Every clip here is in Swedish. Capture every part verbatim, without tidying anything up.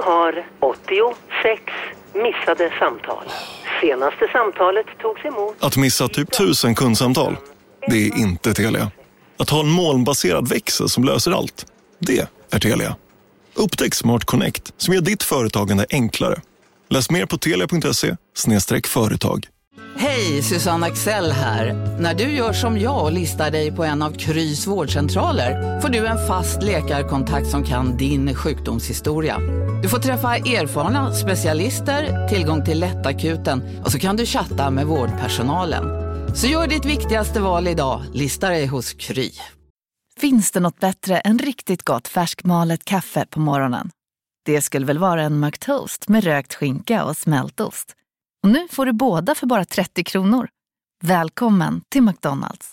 har åttiosex missade samtal. Senaste samtalet togs emot... Att missa typ tusen kundsamtal, det är inte Telia. Att ha en molnbaserad växel som löser allt, det är Telia. Upptäck Smart Connect som gör ditt företagande enklare. Läs mer på telia punkt se slash företag. Hej, Susanne Axel här. När du gör som jag och listar dig på en av Krys vårdcentraler får du en fast läkarkontakt som kan din sjukdomshistoria. Du får träffa erfarna specialister, tillgång till lättakuten och så kan du chatta med vårdpersonalen. Så gör ditt viktigaste val idag, lista dig hos Kry. Finns det något bättre än riktigt gott färskmalet kaffe på morgonen? Det skulle väl vara en McToast med rökt skinka och smältost. Och nu får du båda för bara trettio kronor. Välkommen till McDonald's.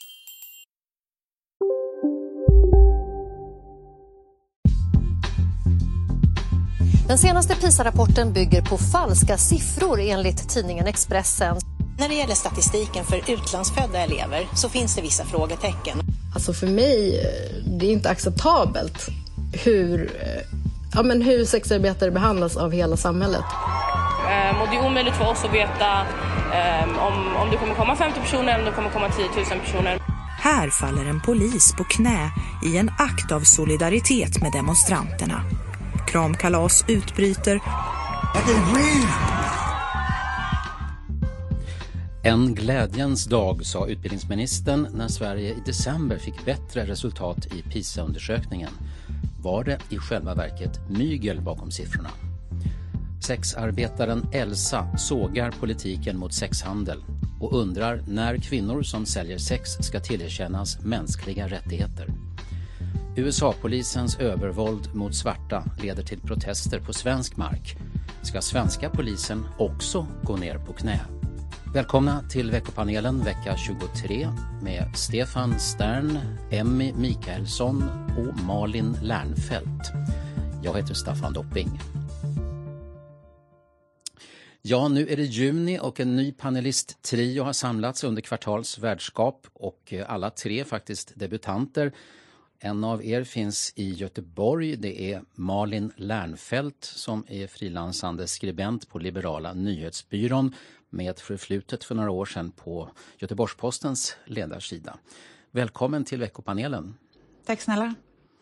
Den senaste PISA-rapporten bygger på falska siffror enligt tidningen Expressen. När det gäller statistiken för utlandsfödda elever så finns det vissa frågetecken. Alltså för mig, det är inte acceptabelt hur, ja men hur sexarbetare behandlas av hela samhället. Um, och det är omöjligt för oss att veta um, om, om det kommer komma femtio personer eller om det kommer komma tio tusen personer. Här faller en polis på knä i en akt av solidaritet med demonstranterna. Kramkalas utbryter. En glädjens dag, sa utbildningsministern när Sverige i december fick bättre resultat i PISA-undersökningen. Var det i själva verket mygel bakom siffrorna? Sexarbetaren Elsa sågar politiken mot sexhandel och undrar när kvinnor som säljer sex ska tillerkännas mänskliga rättigheter. U S A-polisens övervåld mot svarta leder till protester på svensk mark. Ska svenska polisen också gå ner på knä? Välkomna till veckopanelen vecka tjugotre med Stefan Stern, Emmy Mikaelsson och Malin Lernfelt. Jag heter Staffan Dopping. Ja, nu är det juni och en ny panelisttrio har samlats under kvartals värdskap och alla tre faktiskt debutanter. En av er finns i Göteborg, det är Malin Lernfelt som är frilansande skribent på Liberala nyhetsbyrån med ett förflutet för några år sedan på Göteborgspostens ledarsida. Välkommen till veckopanelen. Tack snälla.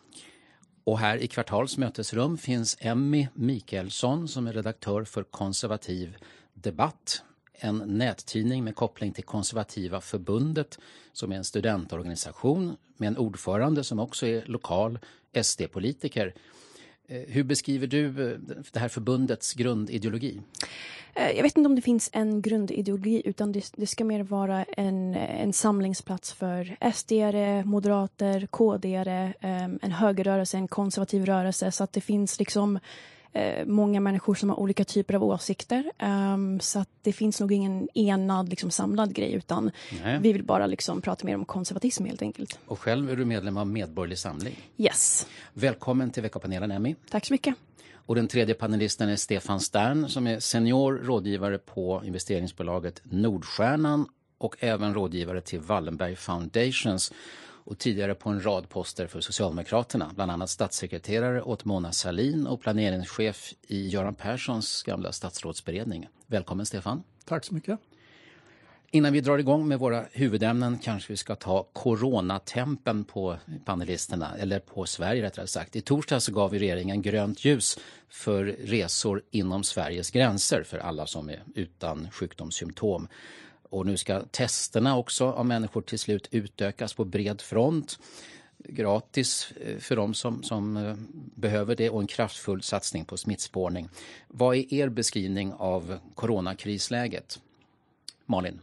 Och här i Kvartals mötesrum finns Emmy Mikaelsson som är redaktör för Konservativ debatt. En nättidning med koppling till Konservativa förbundet som är en studentorganisation med en ordförande som också är lokal S D-politiker. Hur beskriver du det här förbundets grundideologi? Jag vet inte om det finns en grundideologi utan det, det ska mer vara en, en samlingsplats för S D-are, moderater, K D-are, en högerrörelse, en konservativ rörelse så att det finns liksom många människor som har olika typer av åsikter. Um, så att det finns nog ingen enad liksom, samlad grej utan Nej. vi vill bara liksom, prata mer om konservatism helt enkelt. Och själv är du medlem av Medborgerlig Samling. Yes. Välkommen till veckopanelen, Emmy. Tack så mycket. Och den tredje panelisten är Stefan Stern som är senior rådgivare på investeringsbolaget Nordstjärnan och även rådgivare till Wallenberg Foundations och tidigare på en rad poster för Socialdemokraterna, bland annat statssekreterare åt Mona Sahlin och planeringschef i Göran Perssons gamla statsrådsberedning. Välkommen Stefan. Tack så mycket. Innan vi drar igång med våra huvudämnen kanske vi ska ta coronatempen på panelisterna, eller på Sverige rättare sagt. I torsdag så gav regeringen grönt ljus för resor inom Sveriges gränser för alla som är utan sjukdomssymptom. Och nu ska testerna också av människor till slut utökas på bred front. Gratis för de som, som behöver det och en kraftfull satsning på smittspårning. Vad är er beskrivning av coronakrisläget? Malin?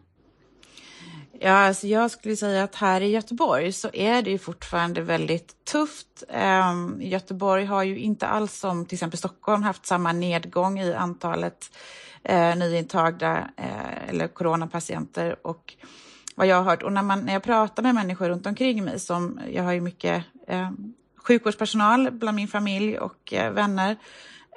Ja, alltså jag skulle säga att här i Göteborg så är det ju fortfarande väldigt tufft. Um, Göteborg har ju inte alls som till exempel Stockholm haft samma nedgång i antalet uh, nyintagna uh, eller coronapatienter och vad jag har hört. Och när, man, när jag pratar med människor runt omkring mig, som jag har ju mycket uh, sjukvårdspersonal bland min familj och uh, vänner.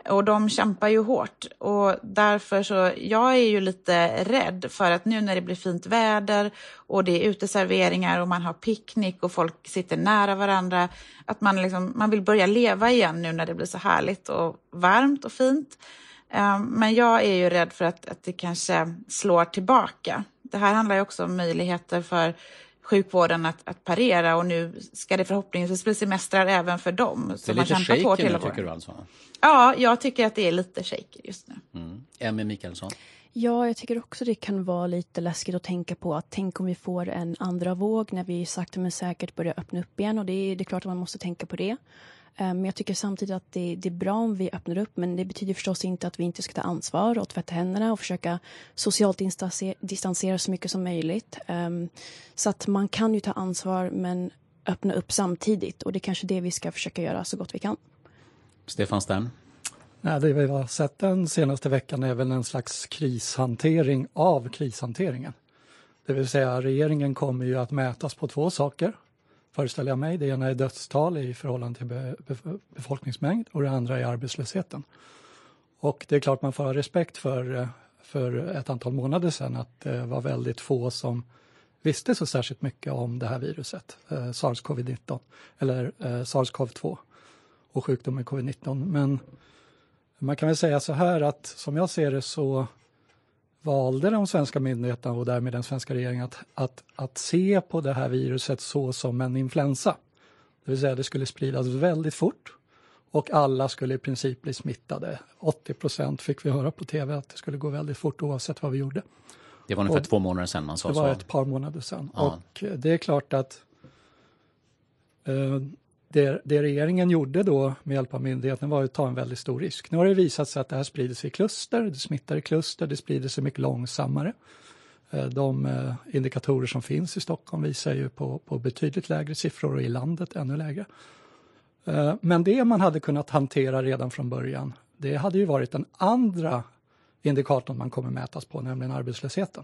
Och de kämpar ju hårt och därför så, jag är ju lite rädd för att nu när det blir fint väder och det är uteserveringar och man har picknick och folk sitter nära varandra, att man, liksom, man vill börja leva igen nu när det blir så härligt och varmt och fint. Men jag är ju rädd för att, att det kanske slår tillbaka. Det här handlar ju också om möjligheter för sjukvården att, att parera och nu ska det förhoppningsvis bli semestrar även för dem. Det är lite shaky nu, tycker du alltså? Ja, jag tycker att det är lite shaky just nu. Mm. Emmy Mikaelsson. Ja, jag tycker också det kan vara lite läskigt att tänka på att tänk om vi får en andra våg när vi sakta men säkert börjar öppna upp igen och det är, det är klart att man måste tänka på det. Men jag tycker samtidigt att det, det är bra om vi öppnar upp, men det betyder förstås inte att vi inte ska ta ansvar och tvätta händerna och försöka socialt distansera så mycket som möjligt. Så att man kan ju ta ansvar men öppna upp samtidigt och det är kanske det vi ska försöka göra så gott vi kan. Stefan Stern. Nej, det vi har sett den senaste veckan är väl en slags krishantering av krishanteringen. Det vill säga regeringen kommer ju att mätas på två saker. Föreställer jag mig. Det ena är dödstal i förhållande till be- be- befolkningsmängd och det andra är arbetslösheten. Och det är klart man får ha respekt för, för ett antal månader sedan att det var väldigt få som visste så särskilt mycket om det här viruset, eh, SARS-CoV nitton eller eh, SARS-CoV två och sjukdomen covid nitton. Men man kan väl säga så här att som jag ser det så valde de svenska myndigheterna och därmed den svenska regeringen att, att, att se på det här viruset så som en influensa. Det vill säga det skulle spridas väldigt fort och alla skulle i princip bli smittade. åttio procent fick vi höra på tv att det skulle gå väldigt fort oavsett vad vi gjorde. Det var ungefär och två månader sedan man sa så. Det var ett par månader sedan. Ja. Och det är klart att eh, det, det regeringen gjorde då med hjälp av myndigheten var att ta en väldigt stor risk. Nu har det visat sig att det här sprider sig i kluster, det smittar i kluster, det sprider sig mycket långsammare. Eh, de eh, indikatorer som finns i Stockholm visar ju på, på betydligt lägre siffror och i landet ännu lägre. Eh, men det man hade kunnat hantera redan från början, det hade ju varit den andra indikatorn man kommer mätas på, nämligen arbetslösheten.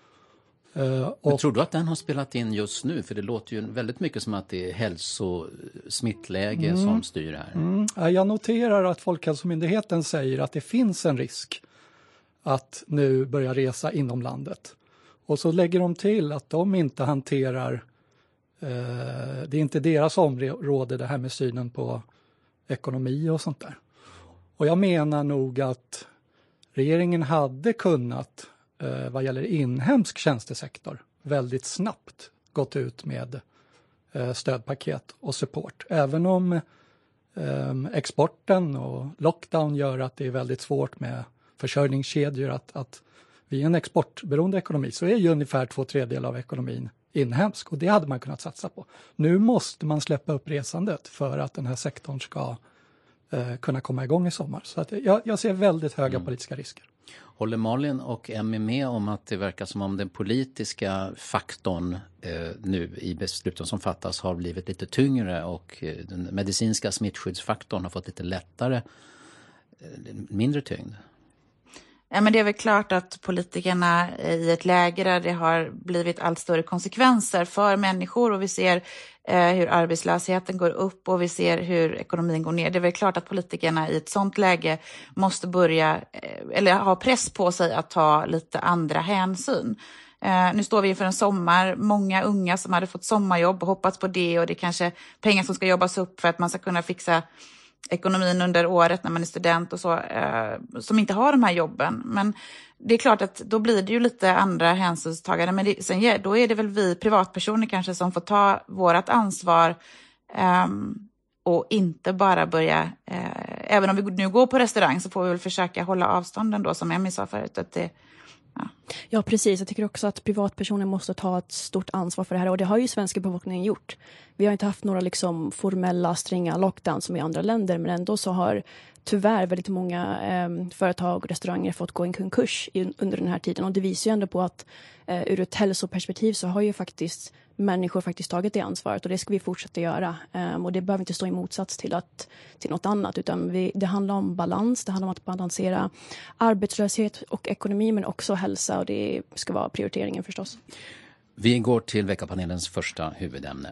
Uh, och Men tror du att den har spelat in just nu? För det låter ju väldigt mycket som att det är hälsosmittläge mm, som styr här. Mm, jag noterar att Folkhälsomyndigheten säger att det finns en risk att nu börja resa inom landet. Och så lägger de till att de inte hanterar, uh, det är inte deras område det här med synen på ekonomi och sånt där. Och jag menar nog att regeringen hade kunnat eh, vad gäller inhemsk tjänstesektor väldigt snabbt gått ut med eh, stödpaket och support. Även om eh, exporten och lockdown gör att det är väldigt svårt med försörjningskedjor att, att vi är en exportberoende ekonomi så är ju ungefär två tredjedelar av ekonomin inhemsk och det hade man kunnat satsa på. Nu måste man släppa upp resandet för att den här sektorn ska eh, kunna komma igång i sommar. Så att jag, jag ser väldigt höga mm. politiska risker. Håller Malin och Emmy med om att det verkar som om den politiska faktorn eh, nu i besluten som fattas har blivit lite tyngre och eh, den medicinska smittskyddsfaktorn har fått lite lättare, eh, mindre tyngd? Ja, men det är väl klart att politikerna i ett läge där det har blivit allt större konsekvenser för människor och vi ser eh, hur arbetslösheten går upp och vi ser hur ekonomin går ner. Det är väl klart att politikerna i ett sånt läge måste börja eh, eller ha press på sig att ta lite andra hänsyn. Eh, nu står vi inför en sommar, många unga som hade fått sommarjobb och hoppats på det och det är kanske pengar som ska jobbas upp för att man ska kunna fixa ekonomin under året när man är student och så, eh, som inte har de här jobben. Men det är klart att då blir det ju lite andra hänsynstagare. Men det, sen, då är det väl vi privatpersoner kanske som får ta vårat ansvar eh, och inte bara börja, eh, även om vi nu går på restaurang så får vi väl försöka hålla avstånden då som Emmy sa förut. Att det, ja. ja, precis. Jag tycker också att privatpersoner måste ta ett stort ansvar för det här och det har ju svenska befolkningen gjort. Vi har inte haft några liksom formella, stränga lockdown som i andra länder men ändå så har tyvärr väldigt många eh, företag och restauranger fått gå en konkurs i, under den här tiden och det visar ju ändå på att eh, ur ett hälsoperspektiv så har ju faktiskt människor faktiskt tagit det ansvaret och det ska vi fortsätta göra eh, och det behöver inte stå i motsats till, att, till något annat utan vi, det handlar om balans, det handlar om att balansera arbetslöshet och ekonomi men också hälsa och det ska vara prioriteringen förstås. Vi går till veckapanelens första huvudämne.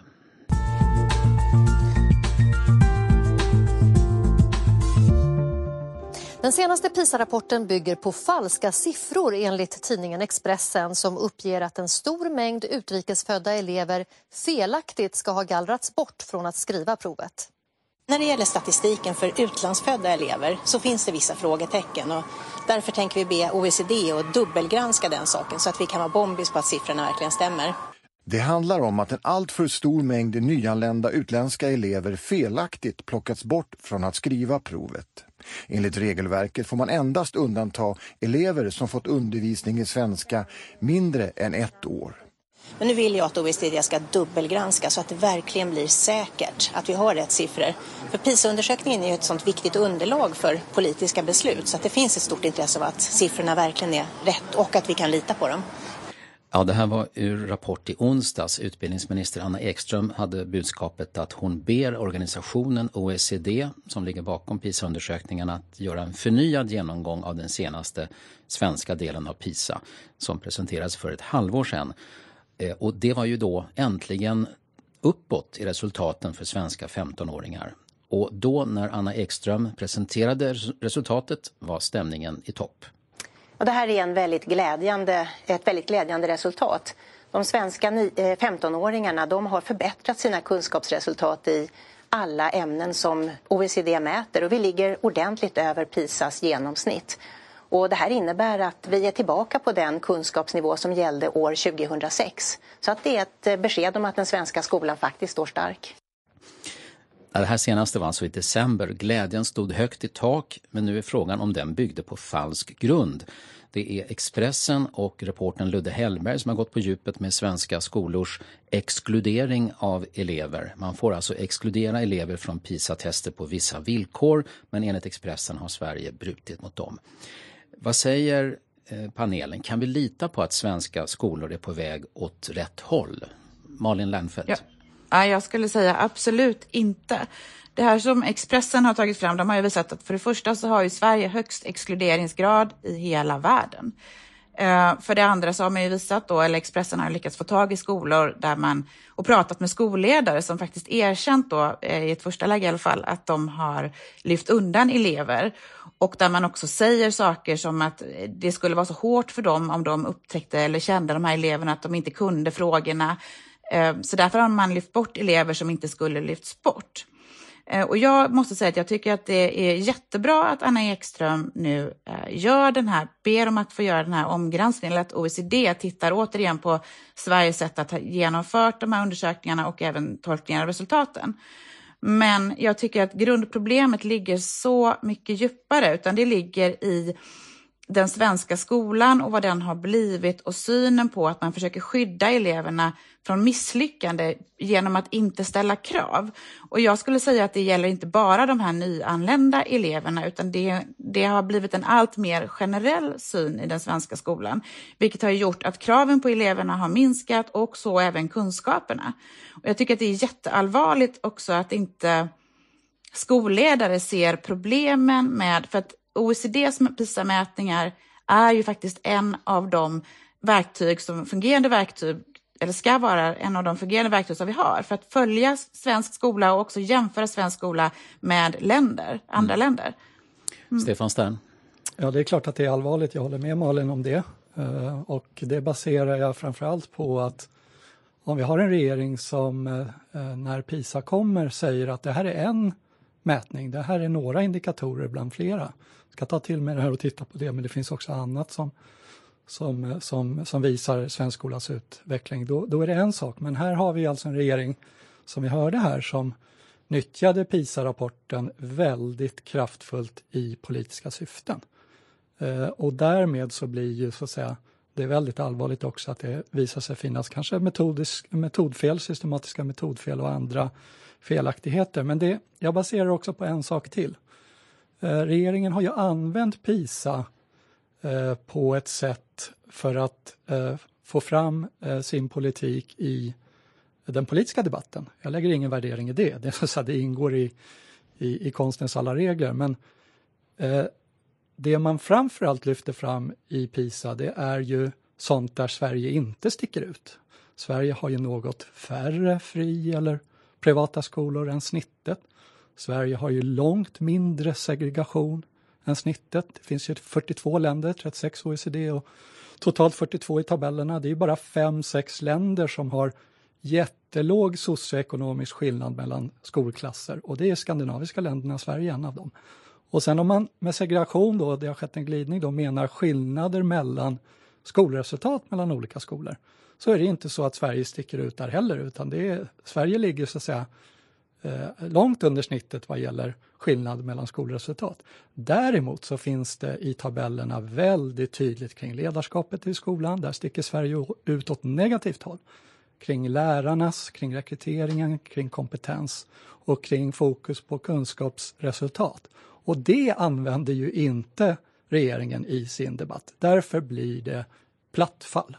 Den senaste PISA-rapporten bygger på falska siffror enligt tidningen Expressen som uppger att en stor mängd utrikesfödda elever felaktigt ska ha gallrats bort från att skriva provet. När det gäller statistiken för utlandsfödda elever så finns det vissa frågetecken och därför tänker vi be O E C D att dubbelgranska den saken så att vi kan vara bombis på att siffrorna verkligen stämmer. Det handlar om att en alltför stor mängd nyanlända utländska elever felaktigt plockats bort från att skriva provet. Enligt regelverket får man endast undanta elever som fått undervisning i svenska mindre än ett år. Men nu vill jag att O E C D ska dubbelgranska så att det verkligen blir säkert att vi har rätt siffror. För PISA-undersökningen är ju ett sånt viktigt underlag för politiska beslut så att det finns ett stort intresse av att siffrorna verkligen är rätt och att vi kan lita på dem. Ja, det här var ur rapport i onsdags. Utbildningsminister Anna Ekström hade budskapet att hon ber organisationen O E C D som ligger bakom PISA-undersökningarna att göra en förnyad genomgång av den senaste svenska delen av PISA som presenterades för ett halvår sedan. Och det var ju då äntligen uppåt i resultaten för svenska femtonåringar. Och då när Anna Ekström presenterade resultatet var stämningen i topp. Och det här är en väldigt glädjande, ett väldigt glädjande resultat. De svenska femtonåringarna de har förbättrat sina kunskapsresultat i alla ämnen som O E C D mäter och vi ligger ordentligt över PISAs genomsnitt. Och det här innebär att vi är tillbaka på den kunskapsnivå som gällde år tjugohundrasex. Så att det är ett besked om att den svenska skolan faktiskt står stark. Det här senaste var alltså i december. Glädjen stod högt i tak, men nu är frågan om den byggde på falsk grund. Det är Expressen och reportern Ludde Hellberg som har gått på djupet med svenska skolors exkludering av elever. Man får alltså exkludera elever från PISA-tester på vissa villkor, men enligt Expressen har Sverige brutit mot dem. Vad säger eh, panelen? Kan vi lita på att svenska skolor är på väg åt rätt håll? Malin Lernfeldt. Ja. Ja, jag skulle säga absolut inte. Det här som Expressen har tagit fram, de har ju visat att för det första så har ju Sverige högst exkluderingsgrad i hela världen. Uh, för det andra så har man ju visat då, eller Expressen har lyckats få tag i skolor där man, och pratat med skolledare som faktiskt erkänt då, i ett första läge i alla fall, att de har lyft undan elever. Och där man också säger saker som att det skulle vara så hårt för dem om de upptäckte eller kände de här eleverna att de inte kunde frågorna. Uh, så därför har man lyft bort elever som inte skulle lyfts bort. Och jag måste säga att jag tycker att det är jättebra att Anna Ekström nu gör den här, ber om att få göra den här omgranskningen, eller att O E C D tittar återigen på Sveriges sätt att ha genomfört de här undersökningarna och även tolkningen av resultaten. Men jag tycker att grundproblemet ligger så mycket djupare, utan det ligger i den svenska skolan och vad den har blivit och synen på att man försöker skydda eleverna från misslyckande genom att inte ställa krav. Och jag skulle säga att det gäller inte bara de här nyanlända eleverna, utan det, det har blivit en allt mer generell syn i den svenska skolan, vilket har gjort att kraven på eleverna har minskat och så även kunskaperna. Och jag tycker att det är jätteallvarligt också att inte skolledare ser problemen med, för att O E C D:s PISA-mätningar är ju faktiskt en av de verktyg som fungerande verktyg, eller ska vara en av de fungerande verktyg som vi har för att följa svensk skola och också jämföra svensk skola med länder, andra mm. länder. Mm. Stefan Stern. Ja, det är klart att det är allvarligt. Jag håller med Malin om det. Och det baserar jag framförallt på att om vi har en regering som när PISA kommer säger att det här är en mätning, det här är några indikatorer bland flera. Jag ska ta till mig det här och titta på det, men det finns också annat som, som, som, som visar svensk skolas utveckling. Då, då är det en sak, men här har vi alltså en regering som vi hörde här som nyttjade PISA-rapporten väldigt kraftfullt i politiska syften. Eh, och därmed så blir ju så att säga, det är väldigt allvarligt också att det visar sig finnas kanske metodisk, metodfel, systematiska metodfel och andra felaktigheter. Men det, jag baserar också på en sak till. Eh, regeringen har ju använt PISA eh, på ett sätt för att eh, få fram eh, sin politik i den politiska debatten. Jag lägger ingen värdering i det. Det, är så att det ingår i, i, i konstens alla regler. Men eh, det man framförallt lyfter fram i PISA, det är ju sånt där Sverige inte sticker ut. Sverige har ju något färre fri eller privata skolor än snittet. Sverige har ju långt mindre segregation än snittet. Det finns ju fyrtiotvå länder, trettiosex O E C D och totalt fyrtiotvå i tabellerna. Det är bara fem, sex länder som har jättelåg socioekonomisk skillnad mellan skolklasser. Och det är skandinaviska länderna, Sverige en av dem. Och sen om man med segregation då, det har skett en glidning då, menar skillnader mellan skolresultat mellan olika skolor. Så är det inte så att Sverige sticker ut där heller, utan det är, Sverige ligger så att säga eh, långt under snittet vad gäller skillnad mellan skolresultat. Däremot så finns det i tabellerna väldigt tydligt kring ledarskapet i skolan. Där sticker Sverige ut åt negativt håll. Kring lärarnas, kring rekryteringen, kring kompetens och kring fokus på kunskapsresultat. Och det använder ju inte regeringen i sin debatt. Därför blir det plattfall.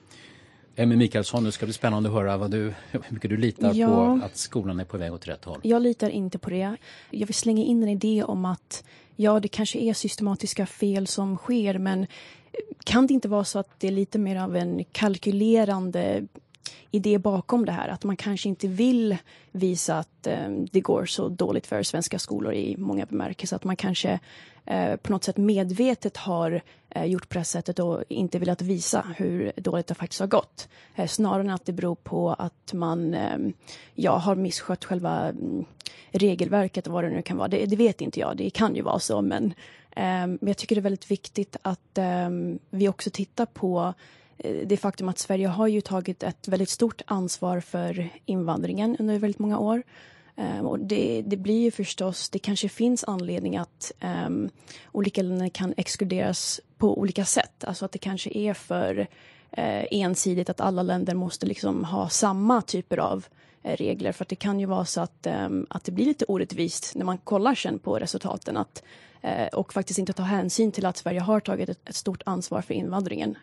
Emmy Mikaelsson, nu ska det bli spännande att höra vad du, hur mycket du litar ja, på att skolan är på väg åt rätt håll. Jag litar inte på det. Jag vill slänga in en idé om att ja, det kanske är systematiska fel som sker, men kan det inte vara så att det är lite mer av en kalkylerande idé bakom det här? Att man kanske inte vill visa att eh, det går så dåligt för svenska skolor i många bemärkelser. Att man kanske eh, på något sätt medvetet har eh, gjort på det sättet och inte velat visa hur dåligt det faktiskt har gått. Eh, snarare än att det beror på att man eh, ja, har misskött själva mm, regelverket och vad det nu kan vara. Det, det vet inte jag, det kan ju vara så. Men, eh, men jag tycker det är väldigt viktigt att eh, vi också tittar på det faktum att Sverige har ju tagit ett väldigt stort ansvar för invandringen under väldigt många år. Um, och det, det blir ju förstås, det kanske finns anledning att um, olika länder kan exkluderas på olika sätt. Alltså att det kanske är för uh, ensidigt att alla länder måste liksom ha samma typer av uh, regler. För att det kan ju vara så att, um, att det blir lite orättvist när man kollar sen på resultaten. Att, uh, och faktiskt inte ta hänsyn till att Sverige har tagit ett, ett stort ansvar för invandringen.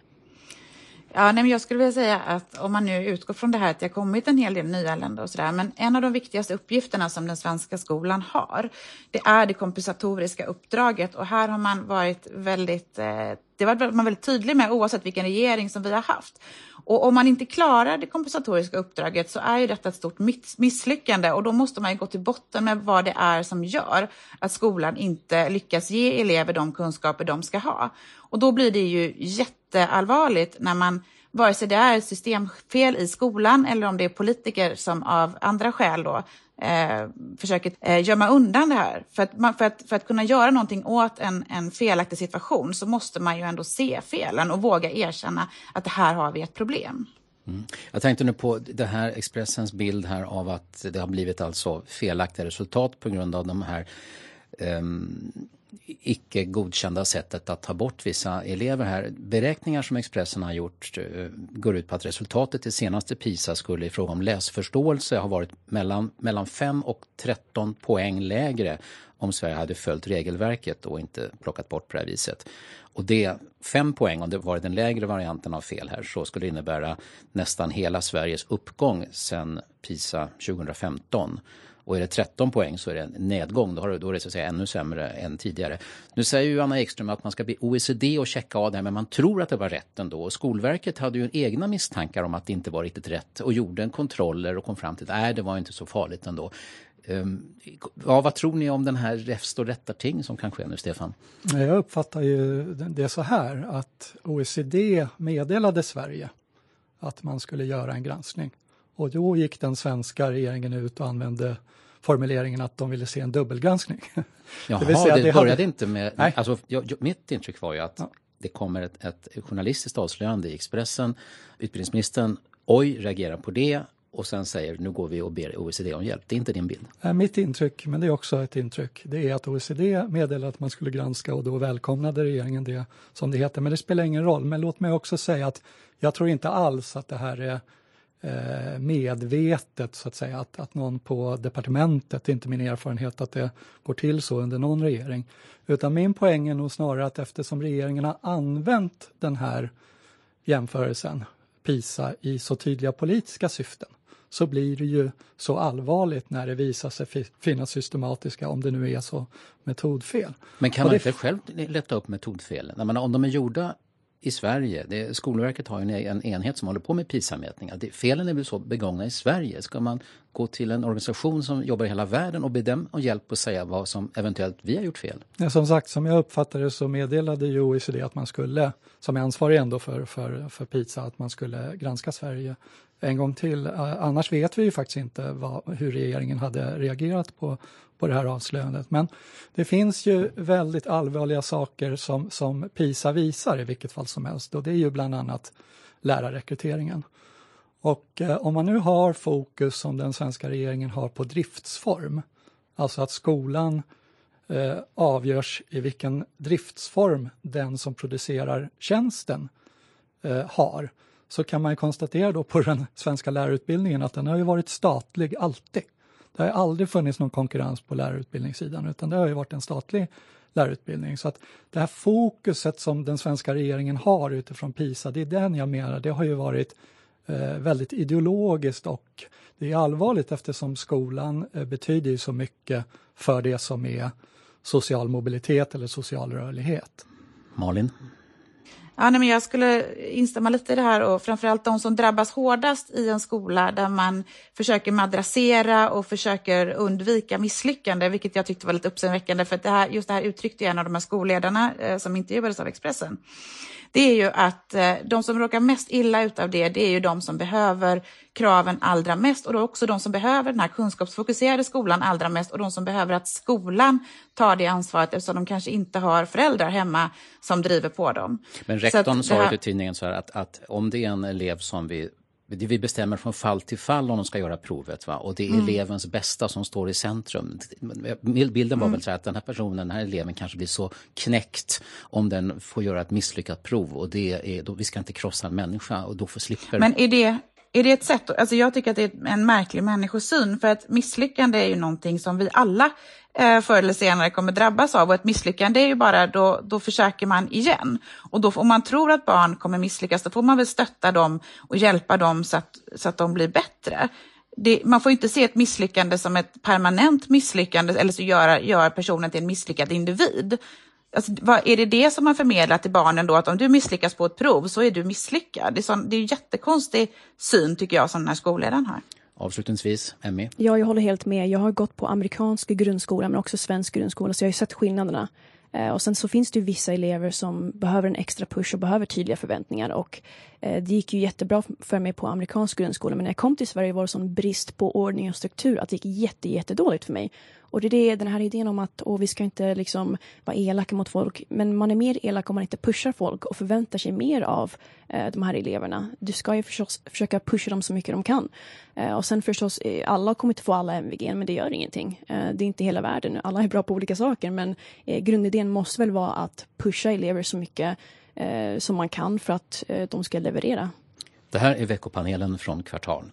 Ja, nej, men jag skulle vilja säga att om man nu utgår från det här att det har kommit en hel del nya länder och sådär, men en av de viktigaste uppgifterna som den svenska skolan har, det är det kompensatoriska uppdraget, och här har man varit väldigt, eh, det var man väldigt tydlig med oavsett vilken regering som vi har haft. Och om man inte klarar det kompensatoriska uppdraget så är ju detta ett stort misslyckande, och då måste man ju gå till botten med vad det är som gör att skolan inte lyckas ge elever de kunskaper de ska ha. Och då blir det ju jätteallvarligt när man, vare sig det är systemfel i skolan eller om det är politiker som av andra skäl då eh, försöker eh, gömma undan det här. För att, man, för, att, för att kunna göra någonting åt en, en felaktig situation så måste man ju ändå se felen och våga erkänna att det här har vi ett problem. Mm. Jag tänkte nu på det här Expressens bild här av att det har blivit alltså felaktiga resultat på grund av de här um, icke godkända sättet att ta bort vissa elever här. Beräkningar som Expressen har gjort uh, går ut på att resultatet i senaste PISA skulle i fråga om läsförståelse ha varit mellan, mellan fem och tretton poäng lägre om Sverige hade följt regelverket och inte plockat bort på det här viset. Och det, fem poäng, om det var den lägre varianten av fel här, så skulle det innebära nästan hela Sveriges uppgång sedan PISA tjugohundrafemton. Och är det tretton poäng så är det en nedgång. Då, har det, då är det så att säga ännu sämre än tidigare. Nu säger ju Anna Ekström att man ska be O E C D och checka av det här, men man tror att det var rätt ändå. Och Skolverket hade ju egna misstankar om att det inte var riktigt rätt och gjorde en kontroller och kom fram till att nej, det var inte så farligt ändå. Um, ja, vad tror ni om den här räfst och rättarting som kan ske nu, Stefan? Jag uppfattar ju det så här att O E C D meddelade Sverige att man skulle göra en granskning. Och då gick den svenska regeringen ut och använde formuleringen att de ville se en dubbelgranskning. Jaha, det, vill säga det, det började hade... inte med... Nej. Alltså, jag, mitt intryck var ju att ja. det kommer ett, ett journalistiskt avslöjande i Expressen. Utbildningsministern, oj, reagerar på det. Och sen säger, nu går vi och ber O E C D om hjälp. Det är inte din bild. Mitt intryck, men det är också ett intryck, det är att O E C D meddelade att man skulle granska och då välkomnade regeringen det som det heter. Men det spelar ingen roll. Men låt mig också säga att jag tror inte alls att det här är eh, medvetet så att säga. Att, att någon på departementet, inte min erfarenhet att det går till så under någon regering. Utan min poäng är nog snarare att eftersom regeringen har använt den här jämförelsen, PISA, i så tydliga politiska syften, så blir det ju så allvarligt när det visar sig finnas systematiska, om det nu är så, metodfel. Men kan man det... inte själv leta upp metodfelen? Jag menar, om de är gjorda i Sverige. Det, Skolverket har ju en, en enhet som håller på med PISA-mätningar. Det, felen är väl så begångna i Sverige. Ska man gå till en organisation som jobbar i hela världen och be dem om hjälp och säga vad som eventuellt vi har gjort fel? Ja, som sagt, som jag uppfattade det så meddelade ju O E C D att man skulle, som är ansvarig ändå för, för, för PISA, att man skulle granska Sverige en gång till. Annars vet vi ju faktiskt inte vad, hur regeringen hade reagerat på, på det här avslöjandet. Men det finns ju väldigt allvarliga saker som, som PISA visar i vilket fall som helst. Och det är ju bland annat lärarrekryteringen. Och eh, om man nu har fokus som den svenska regeringen har på driftsform, alltså att skolan eh, avgörs i vilken driftsform den som producerar tjänsten eh, har, så kan man ju konstatera då på den svenska lärarutbildningen att den har ju varit statlig alltid. Det har aldrig funnits någon konkurrens på lärarutbildningssidan, utan det har ju varit en statlig lärarutbildning. Så att det här fokuset som den svenska regeringen har utifrån PISA, det är den jag menar, det har ju varit eh, väldigt ideologiskt, och det är allvarligt eftersom skolan eh, betyder ju så mycket för det som är social mobilitet eller social rörlighet. Malin? Ja, nej, men jag skulle instämma lite i det här, och framförallt de som drabbas hårdast i en skola där man försöker madrassera och försöker undvika misslyckande, vilket jag tyckte var lite uppseendeväckande, för att det här, just det här uttryckte en av de här skolledarna eh, som intervjuades av Expressen. Det är ju att eh, de som råkar mest illa ut av det, det är ju de som behöver kraven allra mest, och då också de som behöver den här kunskapsfokuserade skolan allra mest, och de som behöver att skolan tar det ansvaret eftersom de kanske inte har föräldrar hemma som driver på dem. Men rektorn sa här... i tidningen så här att, att om det är en elev som vi vi bestämmer från fall till fall om de ska göra provet, va? Och det är mm. elevens bästa som står i centrum. Bilden var mm. väl så här att den här personen, den här eleven kanske blir så knäckt om den får göra ett misslyckat prov, och det är, då, vi ska inte krossa en människa, och då får slipper... Men är det, är det ett sätt, alltså jag tycker att det är en märklig människosyn, för att misslyckande är ju någonting som vi alla eh, förr eller senare kommer drabbas av, och ett misslyckande är ju bara, då, då försöker man igen. Och då, om man tror att barn kommer misslyckas, då får man väl stötta dem och hjälpa dem så att, så att de blir bättre. Det, man får inte se ett misslyckande som ett permanent misslyckande, eller så gör, gör personen till en misslyckad individ. Alltså, vad, är det det som man förmedlar till barnen då, att om du misslyckas på ett prov så är du misslyckad? Det är, sån, det är ju jättekonstig syn tycker jag som den här skolledaren har. Avslutningsvis, Emmy? Ja, jag håller helt med. Jag har gått på amerikansk grundskola men också svensk grundskola, så jag har ju sett skillnaderna. Eh, och sen så finns det ju vissa elever som behöver en extra push och behöver tydliga förväntningar, och eh, det gick ju jättebra för mig på amerikansk grundskola, men när jag kom till Sverige var det sån brist på ordning och struktur att det gick jätte, jättedåligt för mig. Och det är det, den här idén om att åh, vi ska inte liksom vara elaka mot folk, men man är mer elak om man inte pushar folk och förväntar sig mer av eh, de här eleverna. Du ska ju förstås försöka pusha dem så mycket de kan. Eh, och sen förstås, eh, alla kommer inte få alla M V G, men det gör ingenting. Eh, det är inte hela världen, alla är bra på olika saker, men eh, grundidén måste väl vara att pusha elever så mycket eh, som man kan för att eh, de ska leverera. Det här är veckopanelen från Kvartal.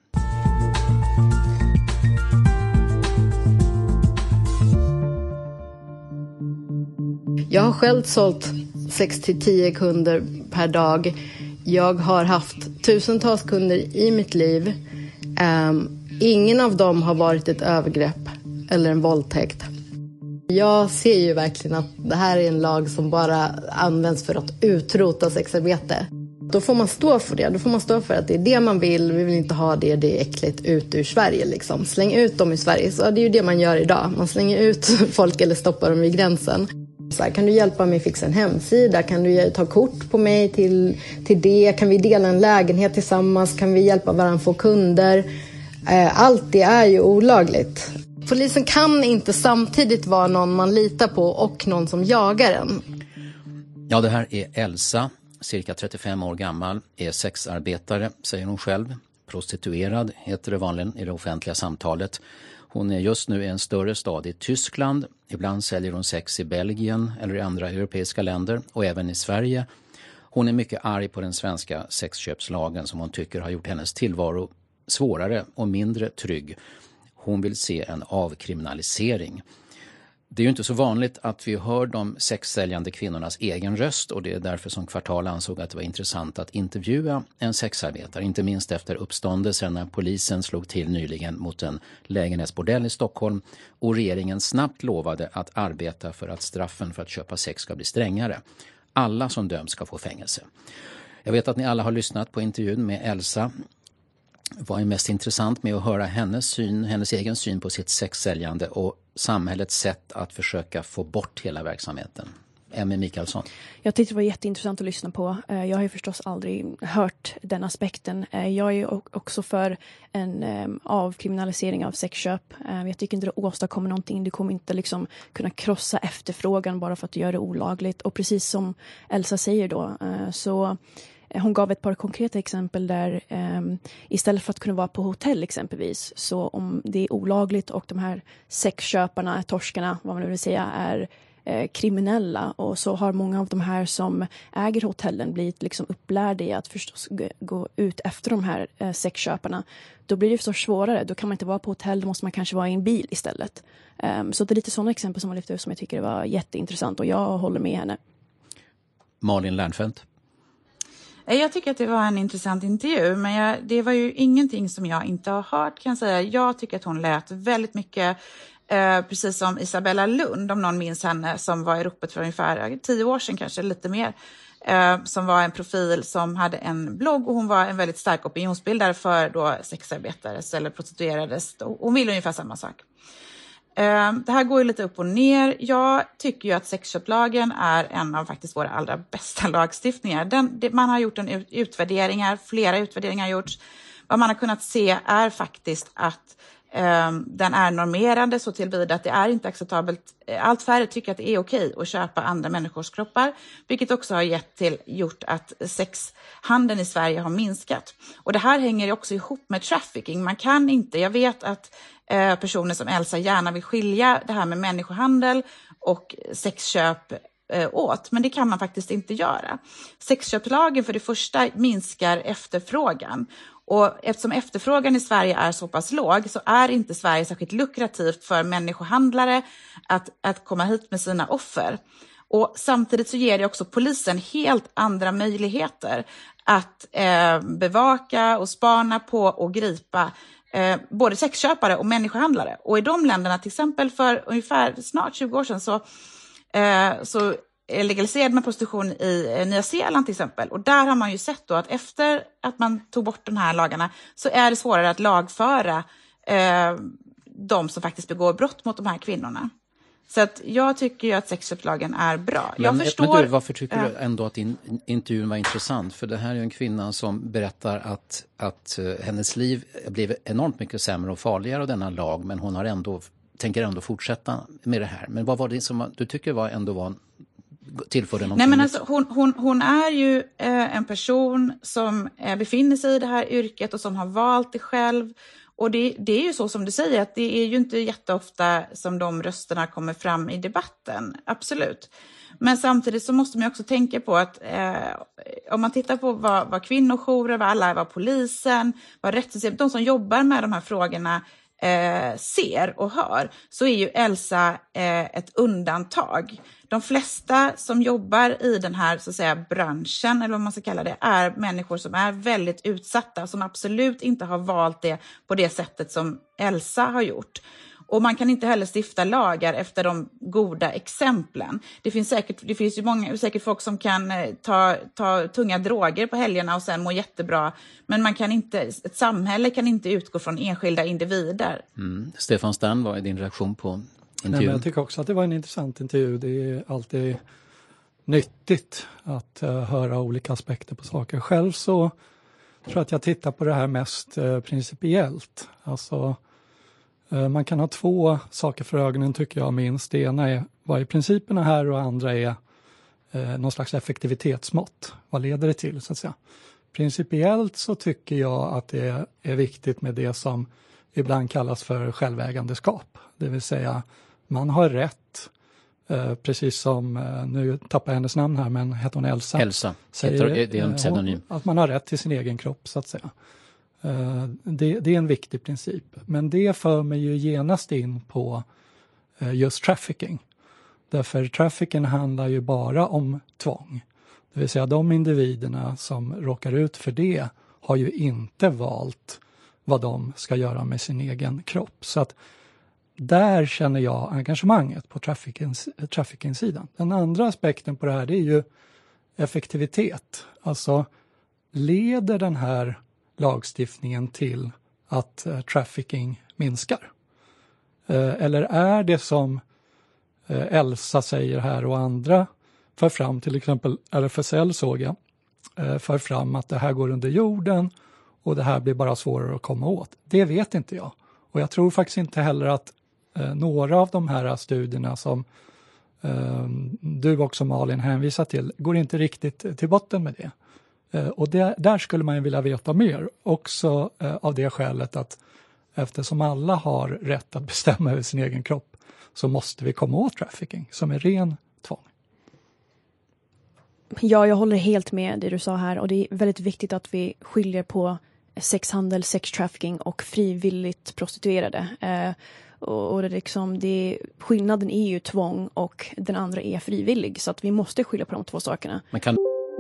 Jag har själv sålt sex till tio kunder per dag. Jag har haft tusentals kunder i mitt liv. Um, ingen av dem har varit ett övergrepp eller en våldtäkt. Jag ser ju verkligen att det här är en lag som bara används för att utrota sexarbete. Då får man stå för det. Då får man stå för att det är det man vill. Vi vill inte ha det, det är äckligt ut ur Sverige. Liksom. Släng ut dem i Sverige. Så det är ju det man gör idag. Man slänger ut folk eller stoppar dem vid gränsen. Så här, kan du hjälpa mig fixa en hemsida? Kan du ta kort på mig till, till det? Kan vi dela en lägenhet tillsammans? Kan vi hjälpa varandra få kunder? Allt det är ju olagligt. Polisen kan inte samtidigt vara någon man litar på och någon som jagar en. Ja, det här är Elsa, cirka trettiofem år gammal, är sexarbetare, säger hon själv. Prostituerad heter det vanligen i det offentliga samtalet. Hon är just nu i en större stad i Tyskland. Ibland säljer hon sex i Belgien eller i andra europeiska länder, och även i Sverige. Hon är mycket arg på den svenska sexköpslagen som hon tycker har gjort hennes tillvaro svårare och mindre trygg. Hon vill se en avkriminalisering. Det är ju inte så vanligt att vi hör de sexsäljande kvinnornas egen röst, och det är därför som Kvartal ansåg att det var intressant att intervjua en sexarbetare, inte minst efter uppståndelsen när polisen slog till nyligen mot en lägenhetsbordell i Stockholm och regeringen snabbt lovade att arbeta för att straffen för att köpa sex ska bli strängare. Alla som döms ska få fängelse. Jag vet att ni alla har lyssnat på intervjun med Elsa. Vad är mest intressant med att höra hennes syn, hennes egen syn på sitt sexsäljande och samhällets sätt att försöka få bort hela verksamheten? Emmy Mikaelsson. Jag tyckte det var jätteintressant att lyssna på. Jag har ju förstås aldrig hört den aspekten. Jag är ju också för en avkriminalisering av sexköp. Jag tycker inte det åstadkommer någonting. Du kommer inte liksom kunna krossa efterfrågan bara för att du gör det olagligt. Och precis som Elsa säger då, så hon gav ett par konkreta exempel där um, istället för att kunna vara på hotell exempelvis, så om det är olagligt och de här sexköparna, torskarna, vad man vill säga, är eh, kriminella, och så har många av de här som äger hotellen blivit liksom upplärda i att förstås gå, gå ut efter de här eh, sexköparna, då blir det förstås svårare. Då kan man inte vara på hotell, då måste man kanske vara i en bil istället. Um, så det är lite sådana exempel som man lyfter upp som jag tycker var jätteintressant, och jag håller med henne. Malin Lernfeldt. Jag tycker att det var en intressant intervju, men jag, det var ju ingenting som jag inte har hört, kan jag säga. Jag tycker att hon lät väldigt mycket, eh, precis som Isabella Lund, om någon minns henne, som var i ropet för ungefär tio år sedan, kanske lite mer, eh, som var en profil som hade en blogg, och hon var en väldigt stark opinionsbildare för då sexarbetare eller prostituerades. Hon ville ungefär samma sak. Det här går ju lite upp och ner. Jag tycker ju att sexköpslagen är en av faktiskt våra allra bästa lagstiftningar. Den, det, man har gjort en utvärderingar, flera utvärderingar har gjorts. Vad man har kunnat se är faktiskt att eh, den är normerande så tillvida att det är inte acceptabelt. Allt färre tycker att det är okej att köpa andra människors kroppar, vilket också har gett till, gjort att sexhandeln i Sverige har minskat. Och det här hänger också ihop med trafficking. Man kan inte, jag vet att eh, personer som Elsa gärna vill skilja det här med människohandel och sexköp eh, åt, men det kan man faktiskt inte göra. Sexköpslagen för det första minskar efterfrågan. Och eftersom efterfrågan i Sverige är så pass låg, så är inte Sverige särskilt lukrativt för människohandlare att, att komma hit med sina offer. Och samtidigt så ger det också polisen helt andra möjligheter att eh, bevaka och spana på och gripa eh, både sexköpare och människohandlare. Och i de länderna, till exempel för ungefär snart tjugo år sedan, så, eh, så legaliserade man prostitution i Nya Zeeland till exempel. Och där har man ju sett då att efter att man tog bort de här lagarna, så är det svårare att lagföra eh, de som faktiskt begår brott mot de här kvinnorna. Så att jag tycker ju att sexköpslagen är bra. Men, jag förstår, men du, varför tycker äh, du ändå att in, intervjun var intressant? För det här är ju en kvinna som berättar att, att uh, hennes liv blev enormt mycket sämre och farligare av denna lag, men hon har ändå, tänker ändå fortsätta med det här. Men vad var det som du tycker var ändå var tillförde någonting? Nej, men alltså, hon, hon, hon är ju eh, en person som eh, befinner sig i det här yrket och som har valt det själv. Och det, det är ju så som du säger, att det är ju inte jätteofta som de rösterna kommer fram i debatten. Absolut. Men samtidigt så måste man också tänka på att eh, om man tittar på vad, vad kvinnojourer, vad alla, vad polisen, vad rättssystemet, de som jobbar med de här frågorna eh, ser och hör, så är ju Elsa eh, ett undantag. De flesta som jobbar i den här, så att säga, branschen, eller vad man ska kalla det, är människor som är väldigt utsatta, som absolut inte har valt det på det sättet som Elsa har gjort. Och man kan inte heller stifta lagar efter de goda exemplen. Det finns säkert, det finns ju många, säkert folk som kan ta, ta tunga droger på helgerna och sen må jättebra. Men man kan inte, ett samhälle kan inte utgå från enskilda individer. Mm. Stefan Stern, vad är din reaktion på intervjun? Nej, men jag tycker också att det var en intressant intervju. Det är alltid nyttigt att uh, höra olika aspekter på saker. Själv så tror jag att jag tittar på det här mest uh, principiellt. Alltså, uh, man kan ha två saker för ögonen, tycker jag minst. Det ena är vad är principerna här, och andra är uh, någon slags effektivitetsmått. Vad leder det till, så att säga? Principiellt så tycker jag att det är viktigt med det som ibland kallas för självägandeskap. Det vill säga, man har rätt, eh, precis som, eh, nu tappar jag hennes namn här, men heter hon Elsa? Elsa, säger, det är en pseudonym. Eh, att man har rätt till sin egen kropp, så att säga. Eh, det, det är en viktig princip. Men det för mig ju genast in på eh, just trafficking. Därför trafficking handlar ju bara om tvång. Det vill säga, de individerna som råkar ut för det har ju inte valt vad de ska göra med sin egen kropp. Så att där känner jag engagemanget på trafficking-sidan. Den andra aspekten på det här, det är ju effektivitet. Alltså leder den här lagstiftningen till att eh, trafficking minskar? Eh, eller är det som eh, Elsa säger här och andra för fram, till exempel R F S L såg jag, eh, för fram att det här går under jorden och det här blir bara svårare att komma åt. Det vet inte jag. Och jag tror faktiskt inte heller att eh, några av de här studierna som eh, du också Malin hänvisar till går inte riktigt till botten med det. Eh, och det, där skulle man ju vilja veta mer. Också eh, av det skälet att eftersom alla har rätt att bestämma över sin egen kropp så måste vi komma åt trafficking som är ren tvång. Ja, jag håller helt med det du sa här och det är väldigt viktigt att vi skiljer på sexhandel, sextrafficking och frivilligt prostituerade. Eh, och och det liksom, det, skillnaden är ju tvång och den andra är frivillig så att vi måste skilja på de två sakerna. Man kan...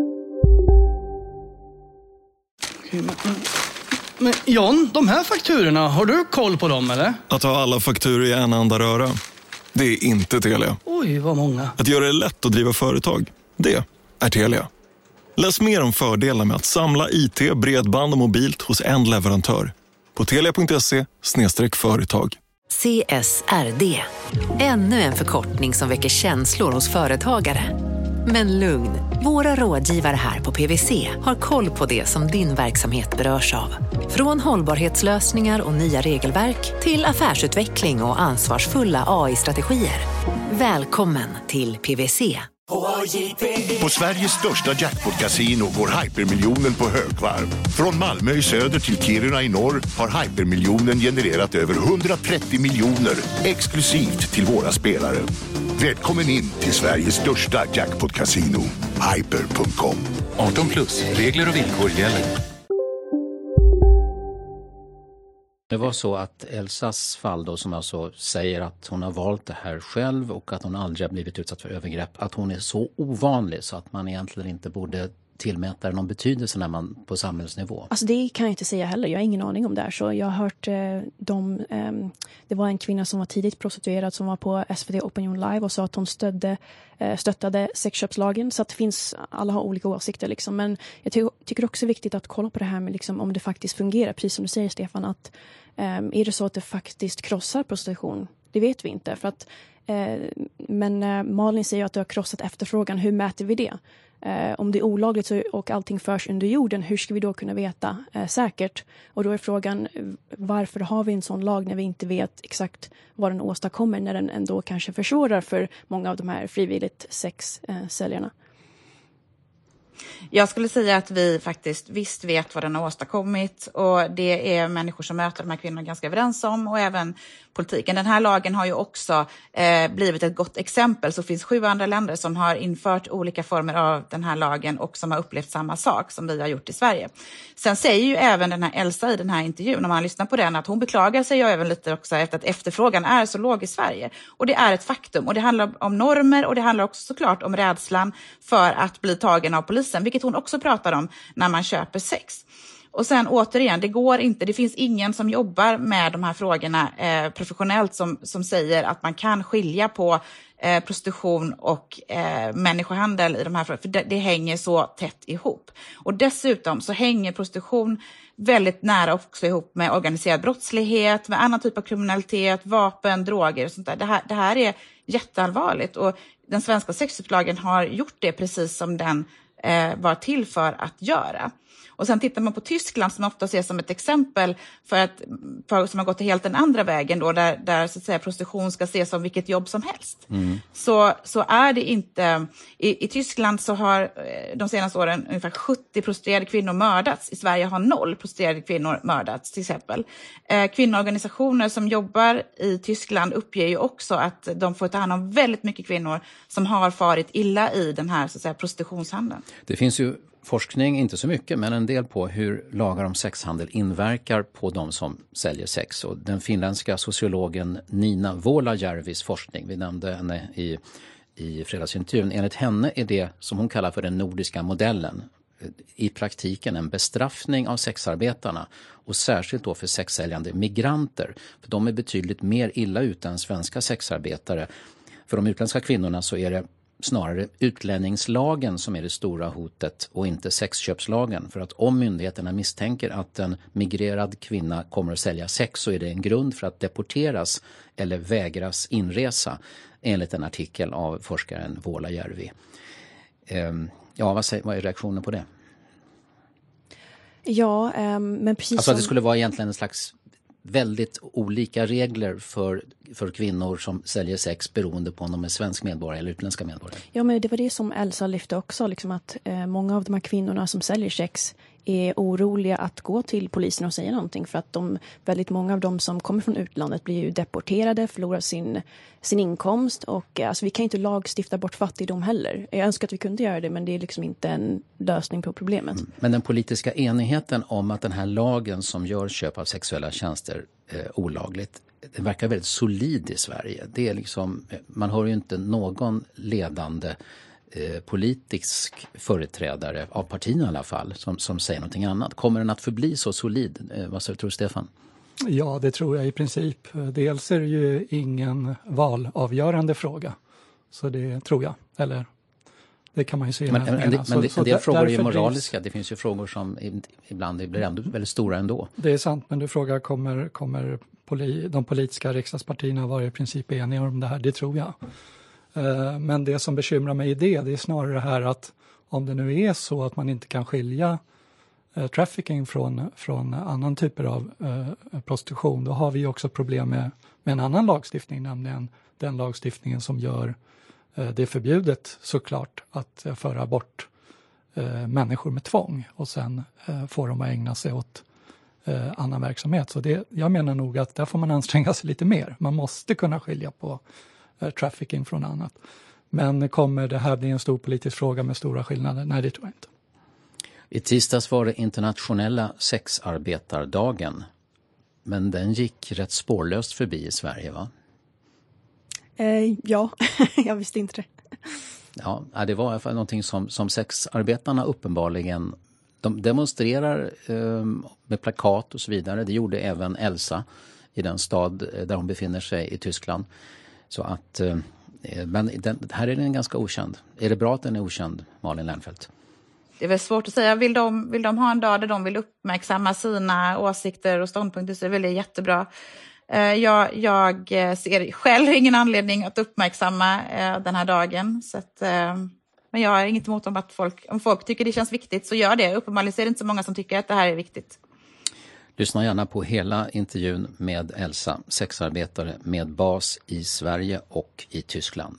Men John, de här fakturorna, har du koll på dem eller? Att ha alla fakturor i en enda röra, det är inte Telia. Oj, vad många. Att göra det lätt att driva företag, det är Telia. Läs mer om fördelar med att samla I T, bredband och mobilt hos en leverantör på telia punkt se slash företag. C S R D. Ännu en förkortning som väcker känslor hos företagare. Men lugn, våra rådgivare här på P W C har koll på det som din verksamhet berörs av. Från hållbarhetslösningar och nya regelverk till affärsutveckling och ansvarsfulla A I-strategier. Välkommen till P W C. På Sveriges största jackpot-casino går hypermiljonen på högvarv. Från Malmö i söder till Kiruna i norr har hypermiljonen genererat över hundratrettio miljoner exklusivt till våra spelare. Välkommen in till Sveriges största jackpot-casino, hyper punkt com. arton plus, regler och villkor gäller. Det var så att Elsas fall då, som alltså säger att hon har valt det här själv och att hon aldrig har blivit utsatt för övergrepp, att hon är så ovanlig så att man egentligen inte borde tillmäta någon betydelse när man på samhällsnivå. Alltså det kan jag inte säga heller. Jag har ingen aning om det här. Så jag har hört eh, de, eh, det var en kvinna som var tidigt prostituerad som var på S V T Opinion Live och sa att hon stödde, eh, stöttade sexköpslagen. Så att det finns, alla har olika åsikter liksom. Men jag ty- tycker också det är viktigt att kolla på det här med liksom, om det faktiskt fungerar. Precis som du säger Stefan, att eh, är det så att det faktiskt krossar prostitution? Det vet vi inte. För att, eh, men eh, Malin säger att det har krossat efterfrågan. Hur mäter vi det? Eh, om det är olagligt så, och allting förs under jorden, hur ska vi då kunna veta eh, säkert? Och då är frågan, varför har vi en sån lag när vi inte vet exakt vad den åstadkommer, när den ändå kanske försvårar för många av de här frivilligt sexsäljarna? Jag skulle säga att vi faktiskt visst vet vad den har åstadkommit och det är människor som möter de här kvinnorna ganska överens om och även politiken. Den här lagen har ju också eh, blivit ett gott exempel, så det finns sju andra länder som har infört olika former av den här lagen och som har upplevt samma sak som vi har gjort i Sverige. Sen säger ju även den här Elsa i den här intervjun, om man lyssnar på den, att hon beklagar sig ju även lite också efter att efterfrågan är så låg i Sverige. Och det är ett faktum och det handlar om normer och det handlar också såklart om rädslan för att bli tagen av polisen, vilket hon också pratar om när man köper sex. Och sen återigen, det går inte, det finns ingen som jobbar med de här frågorna eh, professionellt som, som säger att man kan skilja på eh, prostitution och eh, människohandel i de här frågorna, för det, det hänger så tätt ihop. Och dessutom så hänger prostitution väldigt nära också ihop med organiserad brottslighet, med annan typ av kriminalitet, vapen, droger och sånt där. Det här, det här är jätteallvarligt och den svenska sexköpslagen har gjort det precis som den eh, var till för att göra. Och sen tittar man på Tyskland som ofta ses som ett exempel för att för, som har gått helt den andra vägen då, där, där så att säga prostitution ska ses som vilket jobb som helst. Mm. Så, så är det inte, i, i Tyskland så har de senaste åren ungefär sjuttio prostituerade kvinnor mördats. I Sverige har noll prostituerade kvinnor mördats till exempel. Eh, kvinnoorganisationer som jobbar i Tyskland uppger ju också att de får ta hand om väldigt mycket kvinnor som har farit illa i den här så att säga prostitutionshandeln. Det finns ju forskning, inte så mycket, men en del på hur lagar om sexhandel inverkar på de som säljer sex. Och den finländska sociologen Nina Vuolajärvis forskning, vi nämnde henne i, i fredagsintervjun, enligt henne är det som hon kallar för den nordiska modellen i praktiken en bestraffning av sexarbetarna och särskilt då för sexsäljande migranter. För de är betydligt mer illa ute än svenska sexarbetare. För de utländska kvinnorna så är det snarare utlänningslagen som är det stora hotet och inte sexköpslagen. För att om myndigheterna misstänker att en migrerad kvinna kommer att sälja sex så är det en grund för att deporteras eller vägras inresa enligt en artikel av forskaren Vola Järvi. Ehm, ja, vad, säger, vad är reaktionen på det? Ja, um, men precis Alltså som... att det skulle vara egentligen en slags väldigt olika regler för, för kvinnor som säljer sex beroende på om de är svensk medborgare eller utländska medborgare. Ja, men det var det som Elsa lyfte också, liksom att eh, många av de här kvinnorna som säljer sex är oroliga att gå till polisen och säga någonting för att de, väldigt många av dem som kommer från utlandet blir ju deporterade, förlorar sin, sin inkomst och eh, alltså, vi kan inte lagstifta bort fattigdom heller. Jag önskar att vi kunde göra det, men det är liksom inte en lösning på problemet. Mm. Men den politiska enigheten om att den här lagen som gör köp av sexuella tjänster eh, olagligt, det verkar väldigt solid i Sverige. Det är liksom, man hör ju inte någon ledande eh, politisk företrädare av partierna i alla fall som, som säger någonting annat. Kommer den att förbli så solid? Eh, vad tror du, Stefan? Ja, det tror jag i princip. Dels är det ju ingen valavgörande fråga. Så det tror jag. Eller det kan man ju se. Men, men, men, så, men det, så en del frågor är moraliska. drivs... Det finns ju frågor som ibland blir ändå väldigt stora ändå. Det är sant, men du frågar kommer, kommer poli, de politiska riksdagspartierna vara i princip eniga om det här? Det tror jag. Uh, men det som bekymrar mig i det, det är snarare det här att om det nu är så att man inte kan skilja uh, trafficking från, från annan typer av uh, prostitution, då har vi också problem med, med en annan lagstiftning, nämligen den lagstiftningen som gör det är förbjudet såklart att föra bort eh, människor med tvång och sen eh, får de att ägna sig åt eh, annan verksamhet. Så det, jag menar nog att där får man anstränga sig lite mer. Man måste kunna skilja på eh, trafficking från annat. Men kommer det här bli en stor politisk fråga med stora skillnader? Nej, det tror jag inte. I tisdags var det internationella sexarbetardagen. Men den gick rätt spårlöst förbi i Sverige, va? Eh, ja, jag visste inte det. Ja, det var i alla fall någonting som, som sexarbetarna uppenbarligen, de demonstrerar eh, med plakat och så vidare. Det gjorde även Elsa i den stad där hon befinner sig i Tyskland. Så att, eh, men den, här är den ganska okänd. Är det bra att den är okänd, Malin Lernfeldt? Det är väl svårt att säga. Vill de, vill de ha en dag där de vill uppmärksamma sina åsikter och ståndpunkter så är det väl jättebra. Jag, jag ser själv ingen anledning att uppmärksamma den här dagen. Så att, men jag har inget emot om att folk, om folk tycker det känns viktigt så gör det. Uppenbarligen är det inte så många som tycker att det här är viktigt. Lyssna gärna på hela intervjun med Elsa, sexarbetare med bas i Sverige och i Tyskland.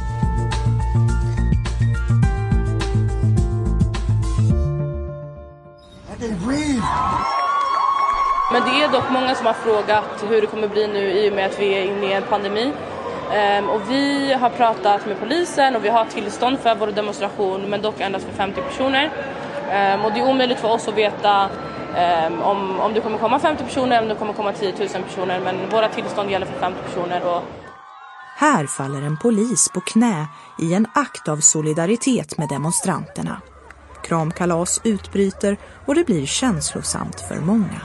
Men det är dock många som har frågat hur det kommer bli nu i och med att vi är inne i en pandemi. Um, och vi har pratat med polisen och vi har tillstånd för vår demonstration, men dock endast för femtio personer. Um, och det är omöjligt för oss att veta um, om, om det kommer komma femtio personer eller om det kommer komma tio tusen personer. Men våra tillstånd gäller för femtio personer. Och... Här faller en polis på knä i en akt av solidaritet med demonstranterna. Kramkalas utbryter och det blir känslosamt för många.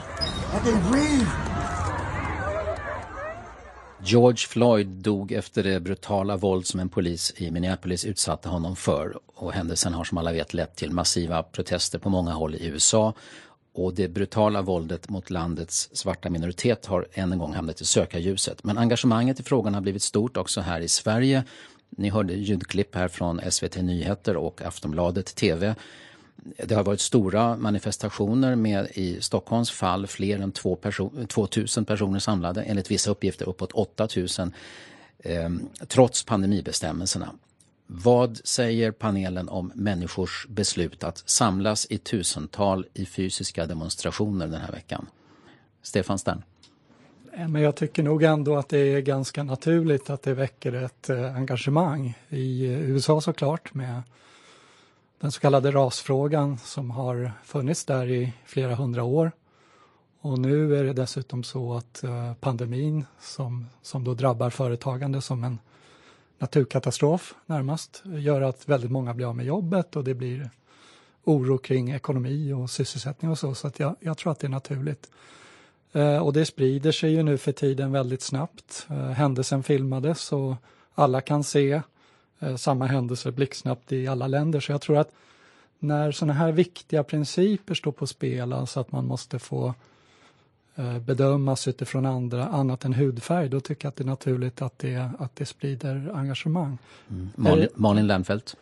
George Floyd dog efter det brutala våld som en polis i Minneapolis utsatte honom för. Och händelsen har som alla vet lett till massiva protester på många håll i U S A. Och det brutala våldet mot landets svarta minoritet har än en gång hamnat i sökarljuset. Men engagemanget i frågan har blivit stort också här i Sverige. Ni hörde ljudklipp här från S V T Nyheter och Aftonbladet T V. Det har varit stora manifestationer med i Stockholms fall fler än två perso- tvåtusen personer samlade, enligt vissa uppgifter uppåt åtta tusen, eh, trots pandemibestämmelserna. Vad säger panelen om människors beslut att samlas i tusental i fysiska demonstrationer den här veckan? Stefan Stern. Men jag tycker nog ändå att det är ganska naturligt att det väcker ett eh, engagemang i U S A såklart med den så kallade rasfrågan som har funnits där i flera hundra år. Och nu är det dessutom så att uh, pandemin som, som då drabbar företagande som en naturkatastrof närmast gör att väldigt många blir av med jobbet och det blir oro kring ekonomi och sysselsättning och så. Så att jag, jag tror att det är naturligt. Uh, och det sprider sig ju nu för tiden väldigt snabbt. Uh, händelsen filmades och alla kan se eh, samma händelser blixtsnabbt i alla länder. Så jag tror att när sådana här viktiga principer står på spel, alltså att man måste få eh, bedömas utifrån andra annat än hudfärg, då tycker jag att det är naturligt att det, att det sprider engagemang. Mm. Malin, Malin Lernfelt.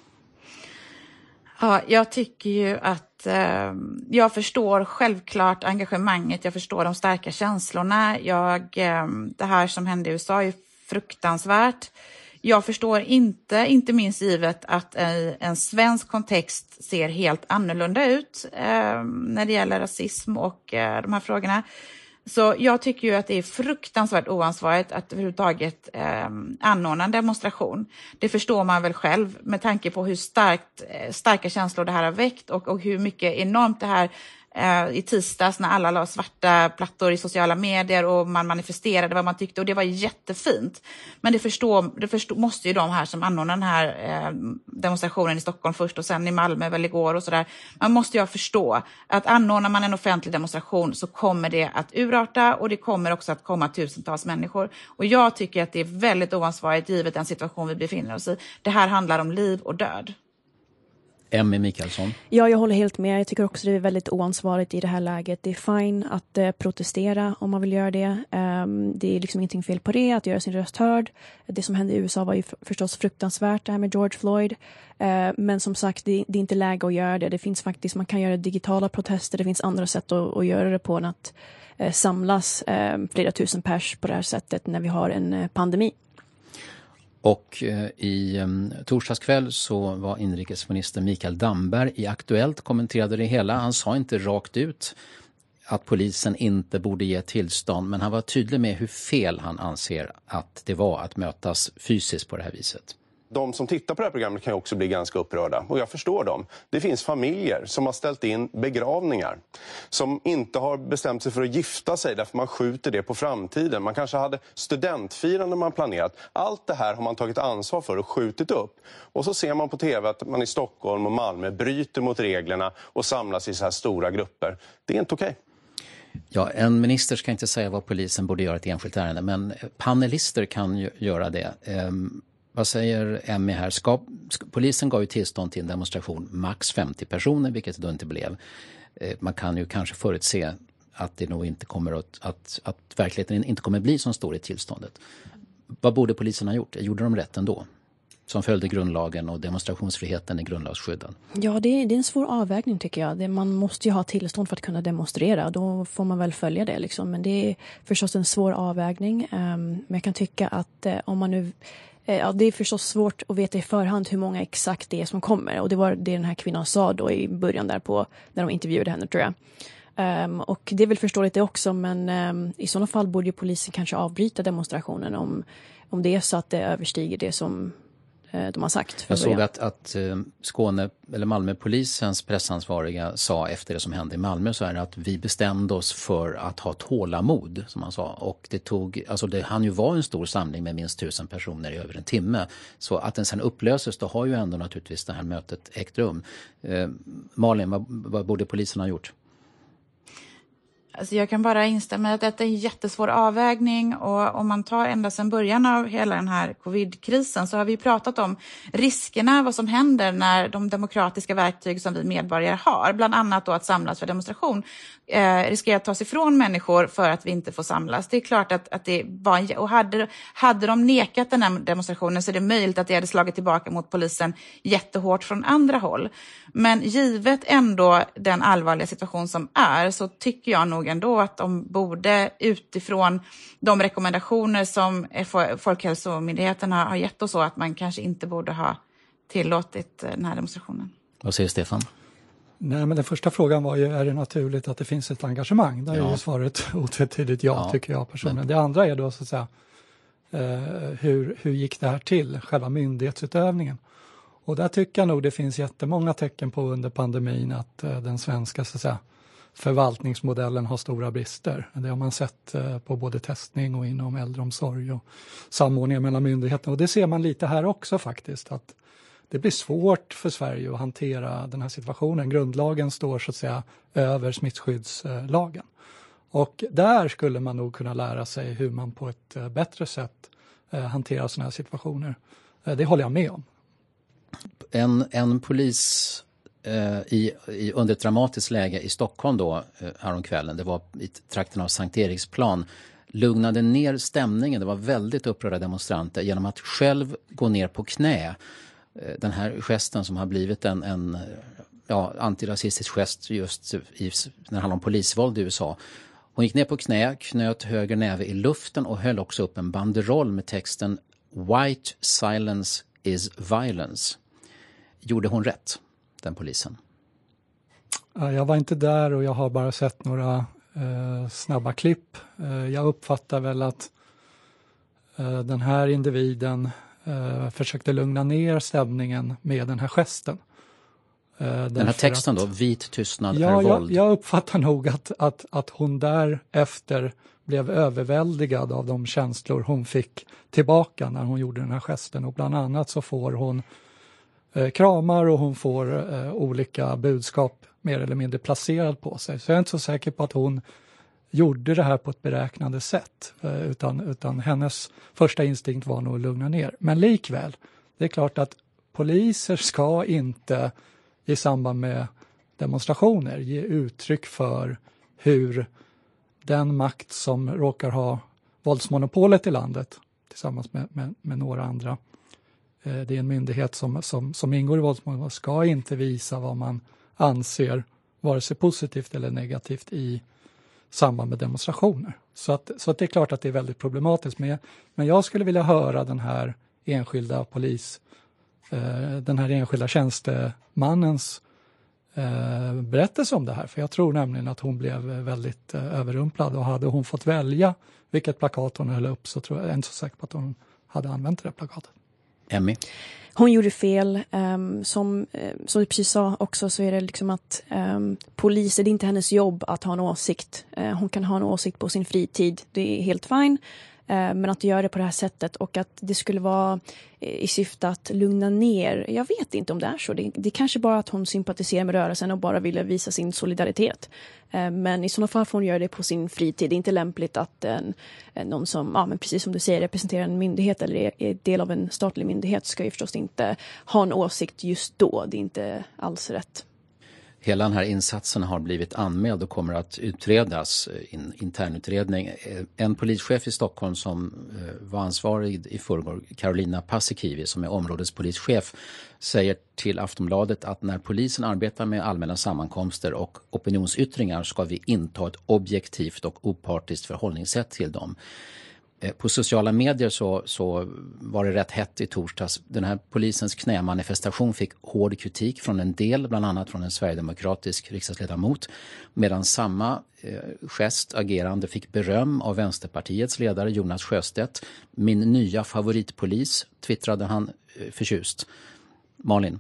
Ja, jag tycker ju att eh, jag förstår självklart engagemanget, jag förstår de starka känslorna. Jag, eh, det här som hände i U S A är fruktansvärt. Jag förstår inte, inte minst givet att en, en svensk kontext ser helt annorlunda ut eh, när det gäller rasism och eh, de här frågorna. Så jag tycker ju att det är fruktansvärt oansvarigt att överhuvudtaget eh, anordna en demonstration. Det förstår man väl själv med tanke på hur starkt, eh, starka känslor det här har väckt och, och hur mycket enormt det här eh, i tisdags när alla la svarta plattor i sociala medier och man manifesterade vad man tyckte och det var jättefint. Men det, förstår, det förstår, måste ju de här som anordnar den här eh, demonstrationen i Stockholm först och sen i Malmö väl igår och sådär. Man måste ju förstå att anordnar man en offentlig demonstration så kommer det att urarta och det kommer också att komma tusentals människor. Och jag tycker att det är väldigt oansvarigt givet den situation vi befinner oss i. Det här handlar om liv och död. Emmy Mikaelsson. Ja, jag håller helt med. Jag tycker också det är väldigt oansvarigt i det här läget. Det är fine att eh, protestera om man vill göra det. Um, det är liksom ingenting fel på det, att göra sin röst hörd. Det som hände i U S A var ju f- förstås fruktansvärt, det här med George Floyd. Uh, men som sagt, det, det är inte läge att göra det. Det finns faktiskt, man kan göra digitala protester. Det finns andra sätt att, att göra det på än att uh, samlas uh, flera tusen pers på det här sättet när vi har en uh, pandemi. Och eh, i eh, torsdags kväll så var inrikesminister Mikael Damberg i Aktuellt, kommenterade det hela. Han sa inte rakt ut att polisen inte borde ge tillstånd, men han var tydlig med hur fel han anser att det var att mötas fysiskt på det här viset. De som tittar på det här programmet kan ju också bli ganska upprörda. Och jag förstår dem. Det finns familjer som har ställt in begravningar. Som inte har bestämt sig för att gifta sig därför man skjuter det på framtiden. Man kanske hade studentfirande man planerat. Allt det här har man tagit ansvar för och skjutit upp. Och så ser man på tv att man i Stockholm och Malmö bryter mot reglerna och samlas i så här stora grupper. Det är inte okej. Ja, en minister ska inte säga vad polisen borde göra i ett enskilt ärende, men panelister kan ju göra det. Ehm, vad säger Emmy här? Ska, ska, polisen gav ju tillstånd till en demonstration max femtio personer, vilket det då inte blev. Ehm, man kan ju kanske förutse att det nog inte kommer att, att, att verkligheten inte kommer bli så stor i tillståndet. Vad borde polisen ha gjort? Gjorde de rätt ändå? Som följde grundlagen och demonstrationsfriheten i grundlagsskydden. Ja, det är, det är en svår avvägning tycker jag. Det, man måste ju ha tillstånd för att kunna demonstrera. Då får man väl följa det liksom. Men det är förstås en svår avvägning. Um, men jag kan tycka att uh, om man nu... Uh, ja, det är förstås svårt att veta i förhand hur många exakt det är som kommer. Och det var det den här kvinnan sa då i början där på när de intervjuade henne tror jag. Um, och det är väl förståeligt det också, men um, i sådana fall borde ju polisen kanske avbryta demonstrationen om, om det är så att det överstiger det som de har sagt. Jag såg att, att Skåne eller Malmöpolisens pressansvariga sa efter det som hände i Malmö så är det att vi bestämde oss för att ha tålamod, som han sa. Och det tog, alltså det hann ju vara en stor samling med minst tusen personer i över en timme. Så att den sen upplöses, då har ju ändå naturligtvis det här mötet ägt rum. Eh, Malin, vad, vad borde polisen ha gjort? Alltså jag kan bara instämma i att detta är en jättesvår avvägning och om man tar ända sedan början av hela den här covid-krisen så har vi pratat om riskerna, vad som händer när de demokratiska verktyg som vi medborgare har, bland annat då att samlas för demonstration, eh, riskerar att tas ifrån människor för att vi inte får samlas. Det är klart att, att det var en, och hade, hade de nekat den här demonstrationen så är det möjligt att det hade slagit tillbaka mot polisen jättehårt från andra håll. Men givet ändå den allvarliga situation som är så tycker jag nog ändå att de borde utifrån de rekommendationer som Folkhälsomyndigheten har gett oss så att man kanske inte borde ha tillåtit den här demonstrationen. Vad säger Stefan? Nej, men den första frågan var ju, är det naturligt att det finns ett engagemang? Där ja. är ju svaret otvetydigt ja, ja, tycker jag personligen. Men... Det andra är då så att säga, eh, hur, hur gick det här till, själva myndighetsutövningen? Och där tycker jag nog det finns jättemånga tecken på under pandemin att eh, den svenska så att säga, förvaltningsmodellen har stora brister. Det har man sett eh, på både testning och inom äldreomsorg och samordning mellan myndigheterna. Och det ser man lite här också faktiskt, att det blir svårt för Sverige att hantera den här situationen. Grundlagen står så att säga över smittskyddslagen. Och där skulle man nog kunna lära sig hur man på ett bättre sätt hanterar sådana här situationer. Det håller jag med om. En, en polis eh, i, i, under ett dramatiskt läge i Stockholm då, eh, häromkvällen, det var i trakten av Sankt Eriksplan, lugnade ner stämningen. Det var väldigt upprörda demonstranter genom att själv gå ner på knä. Eh, den här gesten som har blivit en, en ja, antirasistisk gest just i, när det handlar om polisvåld i U S A. Hon gick ner på knä, knöt höger näve i luften och höll också upp en banderoll med texten "White silence is violence". Gjorde hon rätt, den polisen? Jag var inte där och jag har bara sett några eh, snabba klipp. Eh, jag uppfattar väl att eh, den här individen eh, försökte lugna ner stämningen med den här gesten. Eh, den här texten att, då, vit tystnad ja, är våld. Jag, jag uppfattar nog att, att, att hon därefter blev överväldigad av de känslor hon fick tillbaka när hon gjorde den här gesten. Och bland annat så får hon eh, kramar och hon får eh, olika budskap mer eller mindre placerad på sig. Så jag är inte så säker på att hon gjorde det här på ett beräknande sätt. Eh, utan, utan hennes första instinkt var nog att lugna ner. Men likväl, det är klart att poliser ska inte i samband med demonstrationer ge uttryck för hur den makt som råkar ha våldsmonopolet i landet tillsammans med, med, med några andra. Eh, det är en myndighet som, som, som ingår i våldsmonopolet, ska inte visa vad man anser vare sig positivt eller negativt i samband med demonstrationer. Så, att, så att det är klart att det är väldigt problematiskt. Men, men jag skulle vilja höra den här enskilda polis, eh, den här enskilda tjänstemannens eh, berättelse om det här. För jag tror nämligen att hon blev väldigt eh, överrumplad, och hade hon fått välja vilket plakat hon höll upp, så tror jag, jag är inte så säker på att hon hade använt det där plakatet. Emmy? Hon gjorde fel. Um, som, uh, som du precis sa också, så är det liksom att um, poliser, det är inte hennes jobb att ha en åsikt. Uh, hon kan ha en åsikt på sin fritid. Det är helt fine. Uh, men att göra det på det här sättet, och att det skulle vara uh, i syfte att lugna ner. Jag vet inte om det är så. Det, det är kanske bara att hon sympatiserar med rörelsen och bara ville visa sin solidaritet. Uh, men i sådana fall får hon göra det på sin fritid. Det är inte lämpligt att en, någon som, ja, men precis som du säger, representerar en myndighet eller är, är del av en statlig myndighet ska ju förstås inte ha en åsikt just då. Det är inte alls rätt. Hela den här insatsen har blivit anmäld och kommer att utredas, in, internutredning. En polischef i Stockholm som var ansvarig i förrgår, Carolina Paasikivi, som är områdespolischef, säger till Aftonbladet att när polisen arbetar med allmänna sammankomster och opinionsyttringar ska vi inta ett objektivt och opartiskt förhållningssätt till dem. På sociala medier så, så var det rätt hett i torsdags. Den här polisens knämanifestation fick hård kritik från en del, bland annat från en sverigedemokratisk riksdagsledamot. Medan samma eh, gest, agerande, fick beröm av Vänsterpartiets ledare Jonas Sjöstedt. Min nya favoritpolis, twittrade han eh, förtjust. Malin?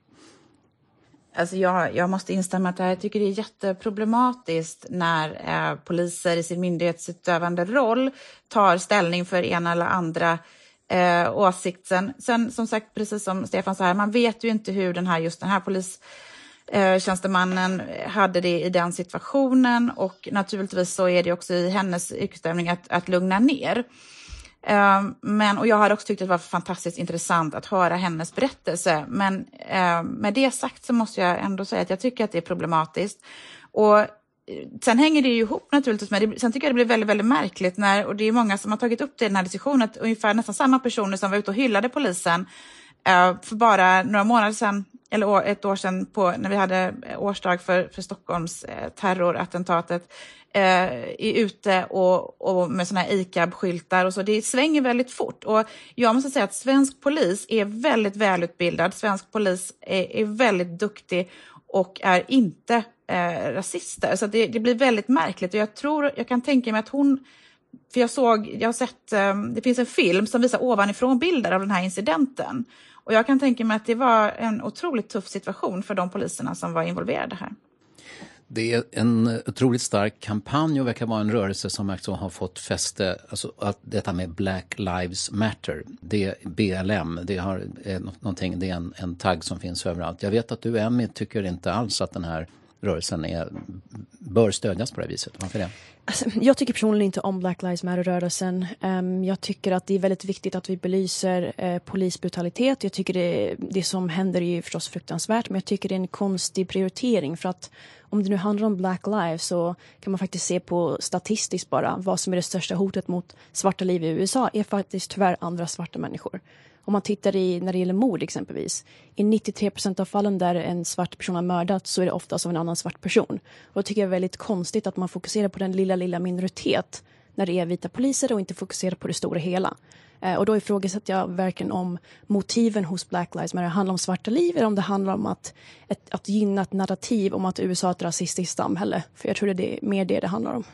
Alltså jag, jag måste instämma att jag tycker det är jätteproblematiskt när eh, poliser i sin myndighetsutövande roll tar ställning för ena eller andra eh, åsikten. Sen som sagt, precis som Stefan sa här, man vet ju inte hur den här, just den här polistjänstemannen eh, hade det i den situationen, och naturligtvis så är det också i hennes yrkesställning att, att lugna ner. Uh, men, och jag har också tyckt att det var fantastiskt intressant att höra hennes berättelse. Men uh, med det sagt så måste jag ändå säga att jag tycker att det är problematiskt. Och uh, sen hänger det ju ihop naturligtvis med det. Sen tycker jag det blir väldigt, väldigt märkligt när, och det är många som har tagit upp det i den här diskussionen, att ungefär nästan samma personer som var ute och hyllade polisen uh, för bara några månader sedan, eller år, ett år sedan på, när vi hade årsdag för, för Stockholms eh, terrorattentatet, eh, är ute och, och med såna här I C A B-skyltar och så. Det svänger väldigt fort, och jag måste säga att svensk polis är väldigt välutbildad. Svensk polis är, är väldigt duktig och är inte eh, rasister. Så det, det blir väldigt märkligt, och jag tror, jag kan tänka mig att hon, för jag såg, jag har sett, eh, det finns en film som visar ovanifrån bilder av den här incidenten. Och jag kan tänka mig att det var en otroligt tuff situation för de poliserna som var involverade här. Det är en otroligt stark kampanj och verkar vara en rörelse som också har fått fäste, alltså att detta med Black Lives Matter, det är B L M, det, har, är någonting, det är en, en tagg som finns överallt. Jag vet att du, Emmy, tycker inte alls att den här rörelsen är, bör stödjas på det viset. Varför det? Alltså, jag tycker personligen inte om Black Lives Matter-rörelsen. Um, jag tycker att det är väldigt viktigt att vi belyser uh, polisbrutalitet. Jag tycker det, det som händer är ju förstås fruktansvärt, men jag tycker det är en konstig prioritering, för att om det nu handlar om Black Lives så kan man faktiskt se på statistiskt bara vad som är det största hotet mot svarta liv i U S A är faktiskt tyvärr andra svarta människor. Om man tittar i, när det gäller mord exempelvis, i nittiotre procent av fallen där en svart person har mördat så är det oftast av en annan svart person. Och det tycker jag är väldigt konstigt att man fokuserar på den lilla, lilla minoritet när det är vita poliser och inte fokuserar på det stora hela. Eh, och då ifrågasätter jag verkligen om motiven hos Black Lives Matter handlar om svarta liv eller om det handlar om att, ett, att gynna ett narrativ om att U S A är ett rasistiskt samhälle. För jag tror det är mer det det handlar om.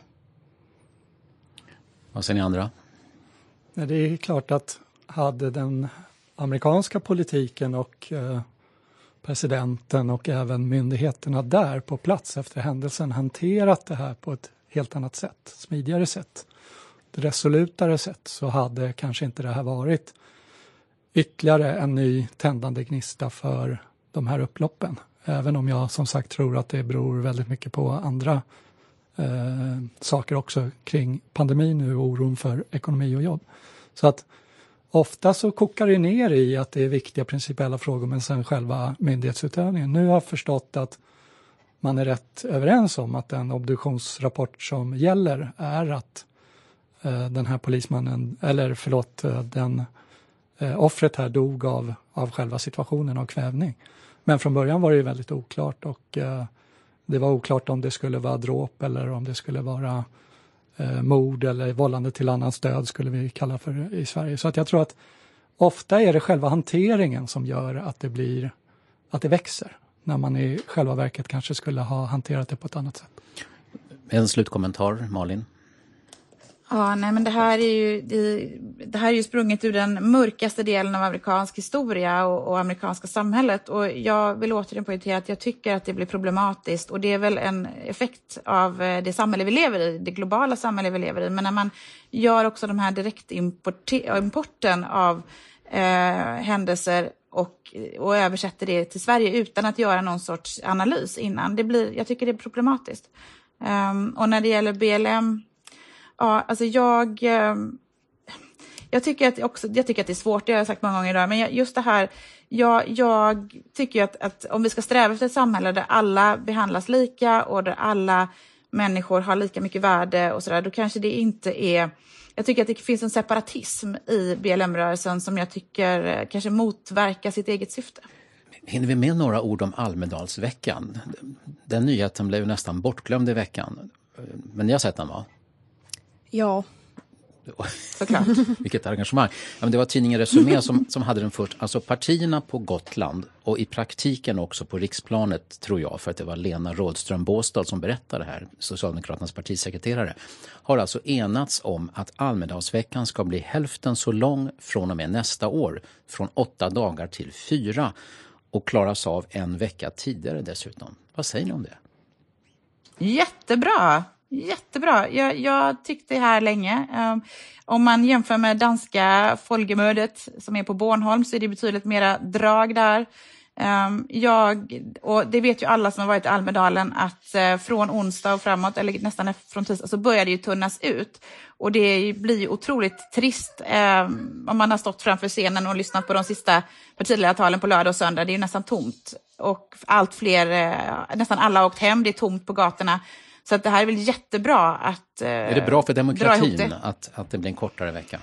Vad säger ni andra? Det är klart att hade den amerikanska politiken och eh, presidenten och även myndigheterna där på plats efter händelsen hanterat det här på ett helt annat sätt, smidigare sätt, resolutare sätt, så hade kanske inte det här varit ytterligare en ny tändande gnista för de här upploppen. Även om jag som sagt tror att det beror väldigt mycket på andra eh, saker också kring pandemin nu och oron för ekonomi och jobb. Så att ofta så kokar det ner i att det är viktiga principiella frågor, men sen själva myndighetsutövningen. Nu har jag förstått att man är rätt överens om att den obduktionsrapport som gäller är att eh, den här polismannen, eller förlåt, eh, den eh, offret här dog av, av själva situationen av kvävning. Men från början var det ju väldigt oklart, och eh, det var oklart om det skulle vara dråp eller om det skulle vara eh, mord eller vållande till annans död skulle vi kalla för i Sverige. Så att jag tror att ofta är det själva hanteringen som gör att det blir, att det växer, när man i själva verket kanske skulle ha hanterat det på ett annat sätt. En slutkommentar, Malin. Ja, nej, men det här är ju det, det här är ju sprunget ur den mörkaste delen av amerikansk historia och, och amerikanska samhället, och jag vill återigen poängtera att jag tycker att det blir problematiskt, och det är väl en effekt av det samhälle vi lever i, det globala samhälle vi lever i, men när man gör också de här direktimporten av eh, händelser och, och översätter det till Sverige utan att göra någon sorts analys innan, det blir, jag tycker det är problematiskt. Um, och när det gäller B L M, ja, alltså jag, jag, tycker att också, jag tycker att det är svårt, det har jag sagt många gånger idag, men just det här, jag, jag tycker att, att om vi ska sträva efter ett samhälle där alla behandlas lika och där alla människor har lika mycket värde och sådär, då kanske det inte är, jag tycker att det finns en separatism i B L M-rörelsen som jag tycker kanske motverkar sitt eget syfte. Hinner vi med några ord om Almedalsveckan? Den nyheten blev nästan bortglömd i veckan, men ni har sett den, va? Ja, såklart. Vilket engagemang. Ja, men det var tidningen Resumé som, som hade den först. Alltså partierna på Gotland och i praktiken också på riksplanet, tror jag, för att det var Lena Rådström Båstad som berättade här, Socialdemokraternas partisekreterare, har alltså enats om att Almedalsveckan ska bli hälften så lång från och med nästa år, från åtta dagar till fyra, och klaras av en vecka tidigare dessutom. Vad säger ni om det? Jättebra! Jättebra. Jag, jag tyckte det här länge. Um, om man jämför med danska Folgemödet som är på Bornholm, så är det betydligt mera drag där. Um, jag, och det vet ju alla som har varit i Almedalen att uh, från onsdag och framåt, eller nästan från tisdag, så börjar det ju tunnas ut. Och det blir ju otroligt trist um, om man har stått framför scenen och lyssnat på de sista partiledartalen på lördag och söndag. Det är ju nästan tomt. Och allt fler, uh, nästan alla har åkt hem, det är tomt på gatorna. Så att det här är väl jättebra att eh, är det bra för demokratin det? Att, att det blir en kortare vecka?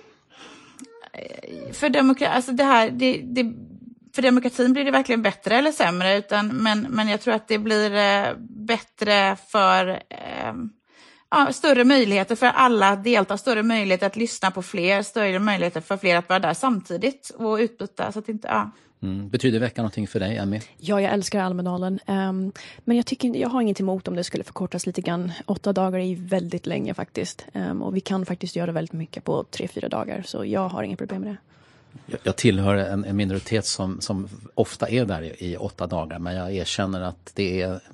För, demokra- alltså det här, det, det, för demokratin blir det verkligen bättre eller sämre. Utan, men, men jag tror att det blir eh, bättre för eh, ja, större möjligheter för alla att delta. Större möjligheter att lyssna på fler. Större möjligheter för fler att vara där samtidigt och utbyta. Så att inte, ja. Mm. Betyder veckan någonting för dig, Emmy? Ja, jag älskar Almedalen. Um, men jag, tycker, jag har inget emot om det skulle förkortas lite grann. Åtta dagar är väldigt länge faktiskt. Um, och vi kan faktiskt göra väldigt mycket på tre, fyra dagar. Så jag har inga problem med det. Jag, jag tillhör en, en minoritet som, som ofta är där i, i åtta dagar. Men jag erkänner att det är, det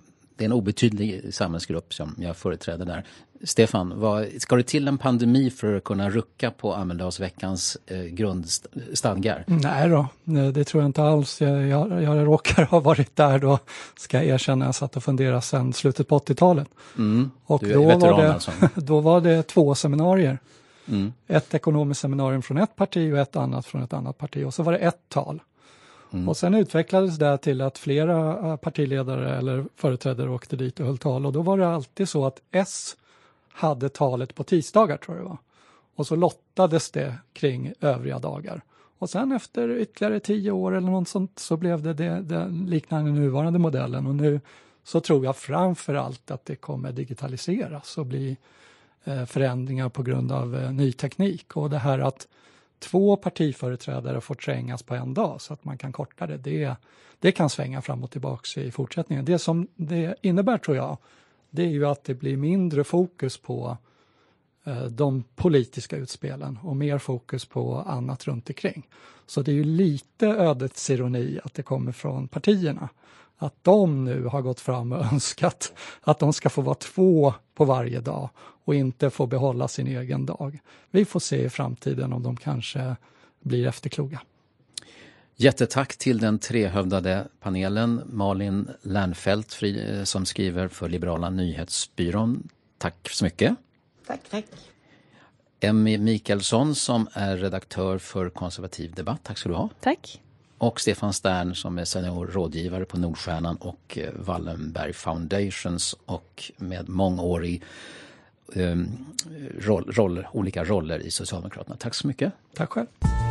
det är en obetydlig samhällsgrupp som jag företräder där. Stefan, vad, ska det till en pandemi för att kunna rucka på Almedalsveckans eh, grundstadgar? Nej då, det tror jag inte alls. Jag, jag, jag råkar ha varit där då, ska jag erkänna, jag satt och funderade sedan slutet på åttiotalet. Mm, och du är då veteran var, det, alltså. då var det två seminarier. Mm. Ett ekonomiskt seminarium från ett parti och ett annat från ett annat parti. Och så var det ett tal. Mm. Och sen utvecklades det till att flera partiledare eller företrädare åkte dit och höll tal. Och då var det alltid så att S hade talet på tisdagar, tror jag det var. Och så lottades det kring övriga dagar. Och sen efter ytterligare tio år eller något sånt så blev det, det, det liknande nuvarande modellen. Och nu så tror jag framför allt att det kommer digitaliseras och bli eh, förändringar på grund av eh, ny teknik. Och det här att två partiföreträdare får trängas på en dag så att man kan korta det, det, det kan svänga fram och tillbaka i fortsättningen. Det som det innebär, tror jag, det är ju att det blir mindre fokus på eh, de politiska utspelen och mer fokus på annat runt omkring. Så det är ju lite ödets ironi att det kommer från partierna. Att de nu har gått fram och önskat att de ska få vara två på varje dag och inte få behålla sin egen dag. Vi får se i framtiden om de kanske blir efterkloga. Jättetack till den trehövdade panelen. Malin Lernfelt som skriver för Liberala nyhetsbyrån. Tack så mycket. Tack, tack. Emmy Mikaelsson som är redaktör för Konservativ debatt. Tack ska du ha. Tack. Och Stefan Stern som är senior rådgivare på Nordstjärnan och Wallenberg Foundations och med mångårig um, roll, roll, olika roller i Socialdemokraterna. Tack så mycket. Tack själv.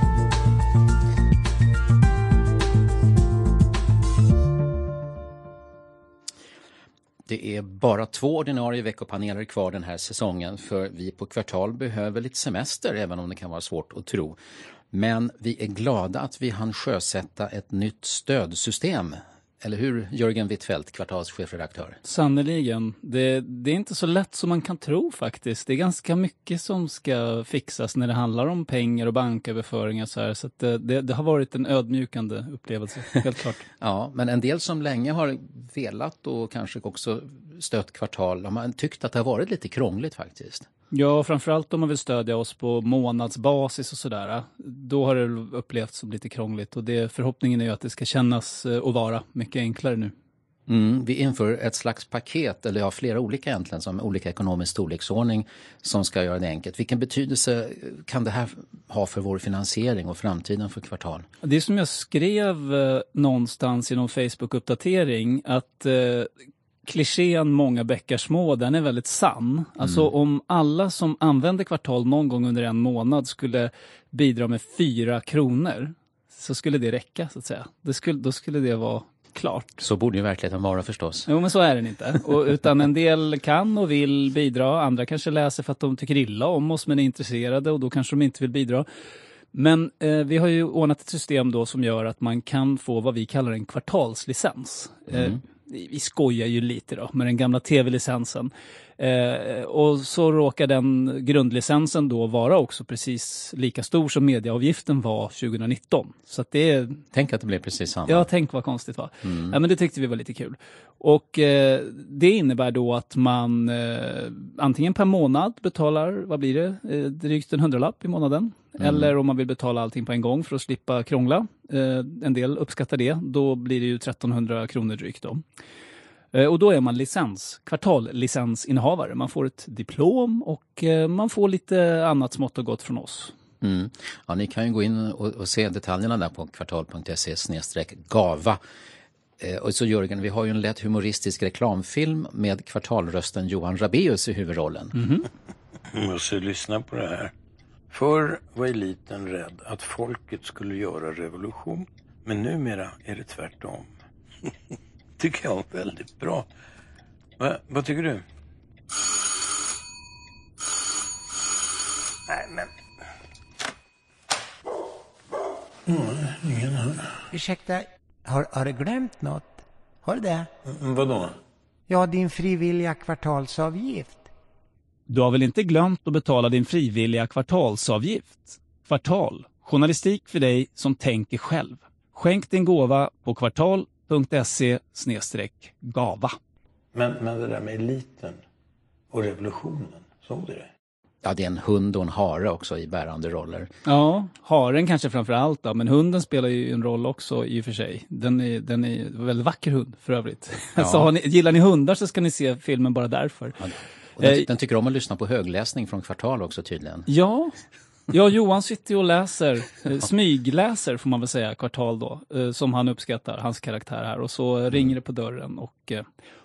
Det är bara två ordinarie veckopaneler kvar den här säsongen för vi på Kvartal behöver lite semester även om det kan vara svårt att tro. Men vi är glada att vi hann sjösätta ett nytt stödsystem. Eller hur, Jörgen Wittfeldt, kvartalschefredaktör? Sannoliken. Det, det är inte så lätt som man kan tro faktiskt. Det är ganska mycket som ska fixas när det handlar om pengar och banköverföringar. Så här. Så att det, det, det har varit en ödmjukande upplevelse, helt klart. Ja, men en del som länge har velat och kanske också stött Kvartal har man tyckt att det har varit lite krångligt faktiskt. Ja, framförallt om man vill stödja oss på månadsbasis och sådär. Då har det upplevts som lite krångligt och det, förhoppningen är ju att det ska kännas och vara mycket enklare nu. Mm, vi inför ett slags paket, eller ja, flera olika egentligen, som olika ekonomisk storleksordning som ska göra det enkelt. Vilken betydelse kan det här ha för vår finansiering och framtiden för Kvartal? Det är som jag skrev eh, någonstans i någon Facebook-uppdatering att eh, klichén många bäckar små, den är väldigt sann. Alltså mm. om alla som använder Kvartal någon gång under en månad skulle bidra med fyra kronor så skulle det räcka så att säga. Det skulle, då skulle det vara klart. Så borde ju verkligheten vara förstås. Jo, men så är den inte. Och, utan en del kan och vill bidra. Andra kanske läser för att de tycker illa om oss men är intresserade och då kanske de inte vill bidra. Men eh, vi har ju ordnat ett system då som gör att man kan få vad vi kallar en kvartalslicens. Mm. Eh, vi skojar ju lite då med den gamla tv-licensen. Eh, och så råkar den grundlicensen då vara också precis lika stor som medieavgiften var tjugonitton. Så att det är... Tänk att det blev precis samma. Ja, tänk vad konstigt var. Mm. Ja, men det tyckte vi var lite kul. Och eh, det innebär då att man eh, antingen per månad betalar, vad blir det? Eh, drygt en hundralapp i månaden. Mm. Eller om man vill betala allting på en gång för att slippa krångla. Eh, en del uppskattar det. Då blir det ju trettonhundra kronor drygt då. Eh, och då är man licens, kvartallicensinnehavare. Man får ett diplom och eh, man får lite annat smått och gott från oss. Mm. Ja, ni kan ju gå in och, och se detaljerna där på kvartal punkt se snedstreck gava. Eh, och så Jörgen, vi har ju en lätt humoristisk reklamfilm med kvartalrösten Johan Rabaeus i huvudrollen. Mm-hmm. Jag måste lyssna på det här. Förr var eliten rädd att folket skulle göra revolution. Men numera är det tvärtom. Tycker jag är väldigt bra. Va, vad tycker du? Nej, men... Mm, ingen här. Ursäkta, har, har du glömt något? Har du det? Mm, vadå? Ja, din frivilliga kvartalsavgift. Du har väl inte glömt att betala din frivilliga kvartalsavgift? Kvartal, journalistik för dig som tänker själv. Skänk din gåva på kvartal punkt se snedstreck gava. Men, men det där med eliten och revolutionen, såg du det? Ja, det är en hund och en hare också i bärande roller. Ja, haren kanske framför allt då, men hunden spelar ju en roll också i och för sig. Den är, den är en väldigt vacker hund för övrigt. Ja. Så har ni, gillar ni hundar så ska ni se filmen bara därför. Ja, och den, den tycker om att lyssna på högläsning från Kvartal också tydligen. Ja, ja Johan sitter och läser, smygläser får man väl säga, Kvartal då, som han uppskattar, hans karaktär här. Och så mm. ringer det på dörren och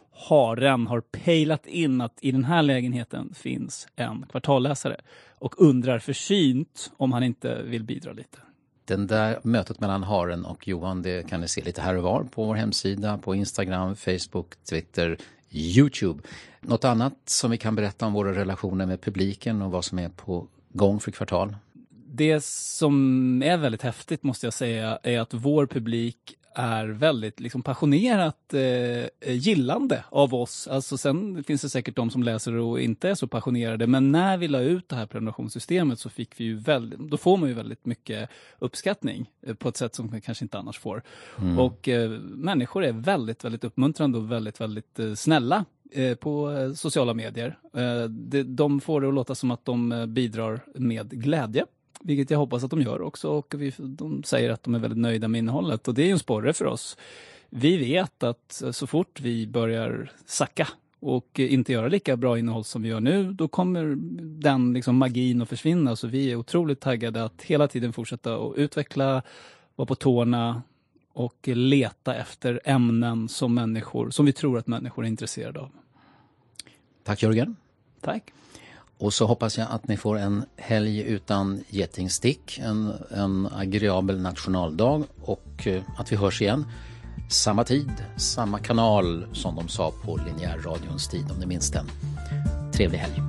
haren har pejlat in att i den här lägenheten finns en kvartalläsare och undrar försynt om han inte vill bidra lite. Den där mötet mellan haren och Johan, det kan ni se lite här och var på vår hemsida, på Instagram, Facebook, Twitter, YouTube. Något annat som vi kan berätta om våra relationer med publiken och vad som är på gång för Kvartal? Det som är väldigt häftigt måste jag säga är att vår publik är väldigt liksom passionerat eh, gillande av oss. Alltså sen finns det säkert de som läser och inte är så passionerade, men när vi la ut det här prenumerationssystemet så fick vi ju väldigt, då får man ju väldigt mycket uppskattning eh, på ett sätt som man kanske inte annars får. Mm. Och eh, människor är väldigt, väldigt uppmuntrande och väldigt, väldigt eh, snälla eh, på eh, sociala medier. Eh, de, de får det att låta som att de eh, bidrar med glädje. Vilket jag hoppas att de gör också, och vi, de säger att de är väldigt nöjda med innehållet och det är ju en sporre för oss. Vi vet att så fort vi börjar sacka och inte göra lika bra innehåll som vi gör nu, då kommer den liksom magin att försvinna, så vi är otroligt taggade att hela tiden fortsätta att utveckla, vara på tårna och leta efter ämnen som människor, som vi tror att människor är intresserade av. Tack Jörgen. Tack. Och så hoppas jag att ni får en helg utan getingstick, en, en agreabel nationaldag och att vi hörs igen. Samma tid, samma kanal som de sa på linjärradions tid, om ni minns den. Trevlig helg.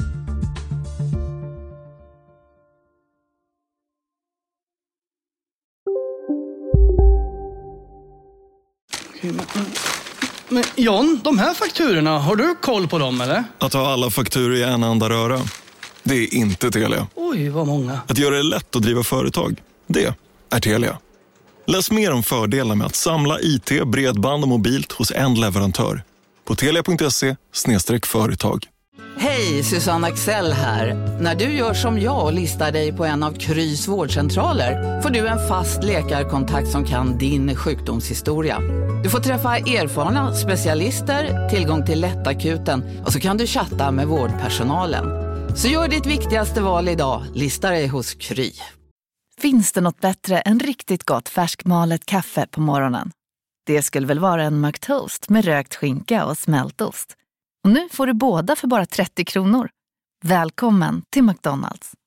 Men John, de här fakturorna, har du koll på dem eller? Att ha alla fakturor i en enda röra, det är inte Telia. Oj, vad många. Att göra det lätt att driva företag, det är Telia. Läs mer om fördelar med att samla I T, bredband och mobilt hos en leverantör. På telia punkt se slash företag. Hej, Susanne Axel här. När du gör som jag och listar dig på en av Krys vårdcentraler får du en fast läkarkontakt som kan din sjukdomshistoria. Du får träffa erfarna specialister, tillgång till lättakuten och så kan du chatta med vårdpersonalen. Så gör ditt viktigaste val idag, lista dig hos Kry. Finns det något bättre än riktigt gott färskmalet kaffe på morgonen? Det skulle väl vara en McToast med rökt skinka och smältost. Och nu får du båda för bara trettio kronor. Välkommen till McDonald's.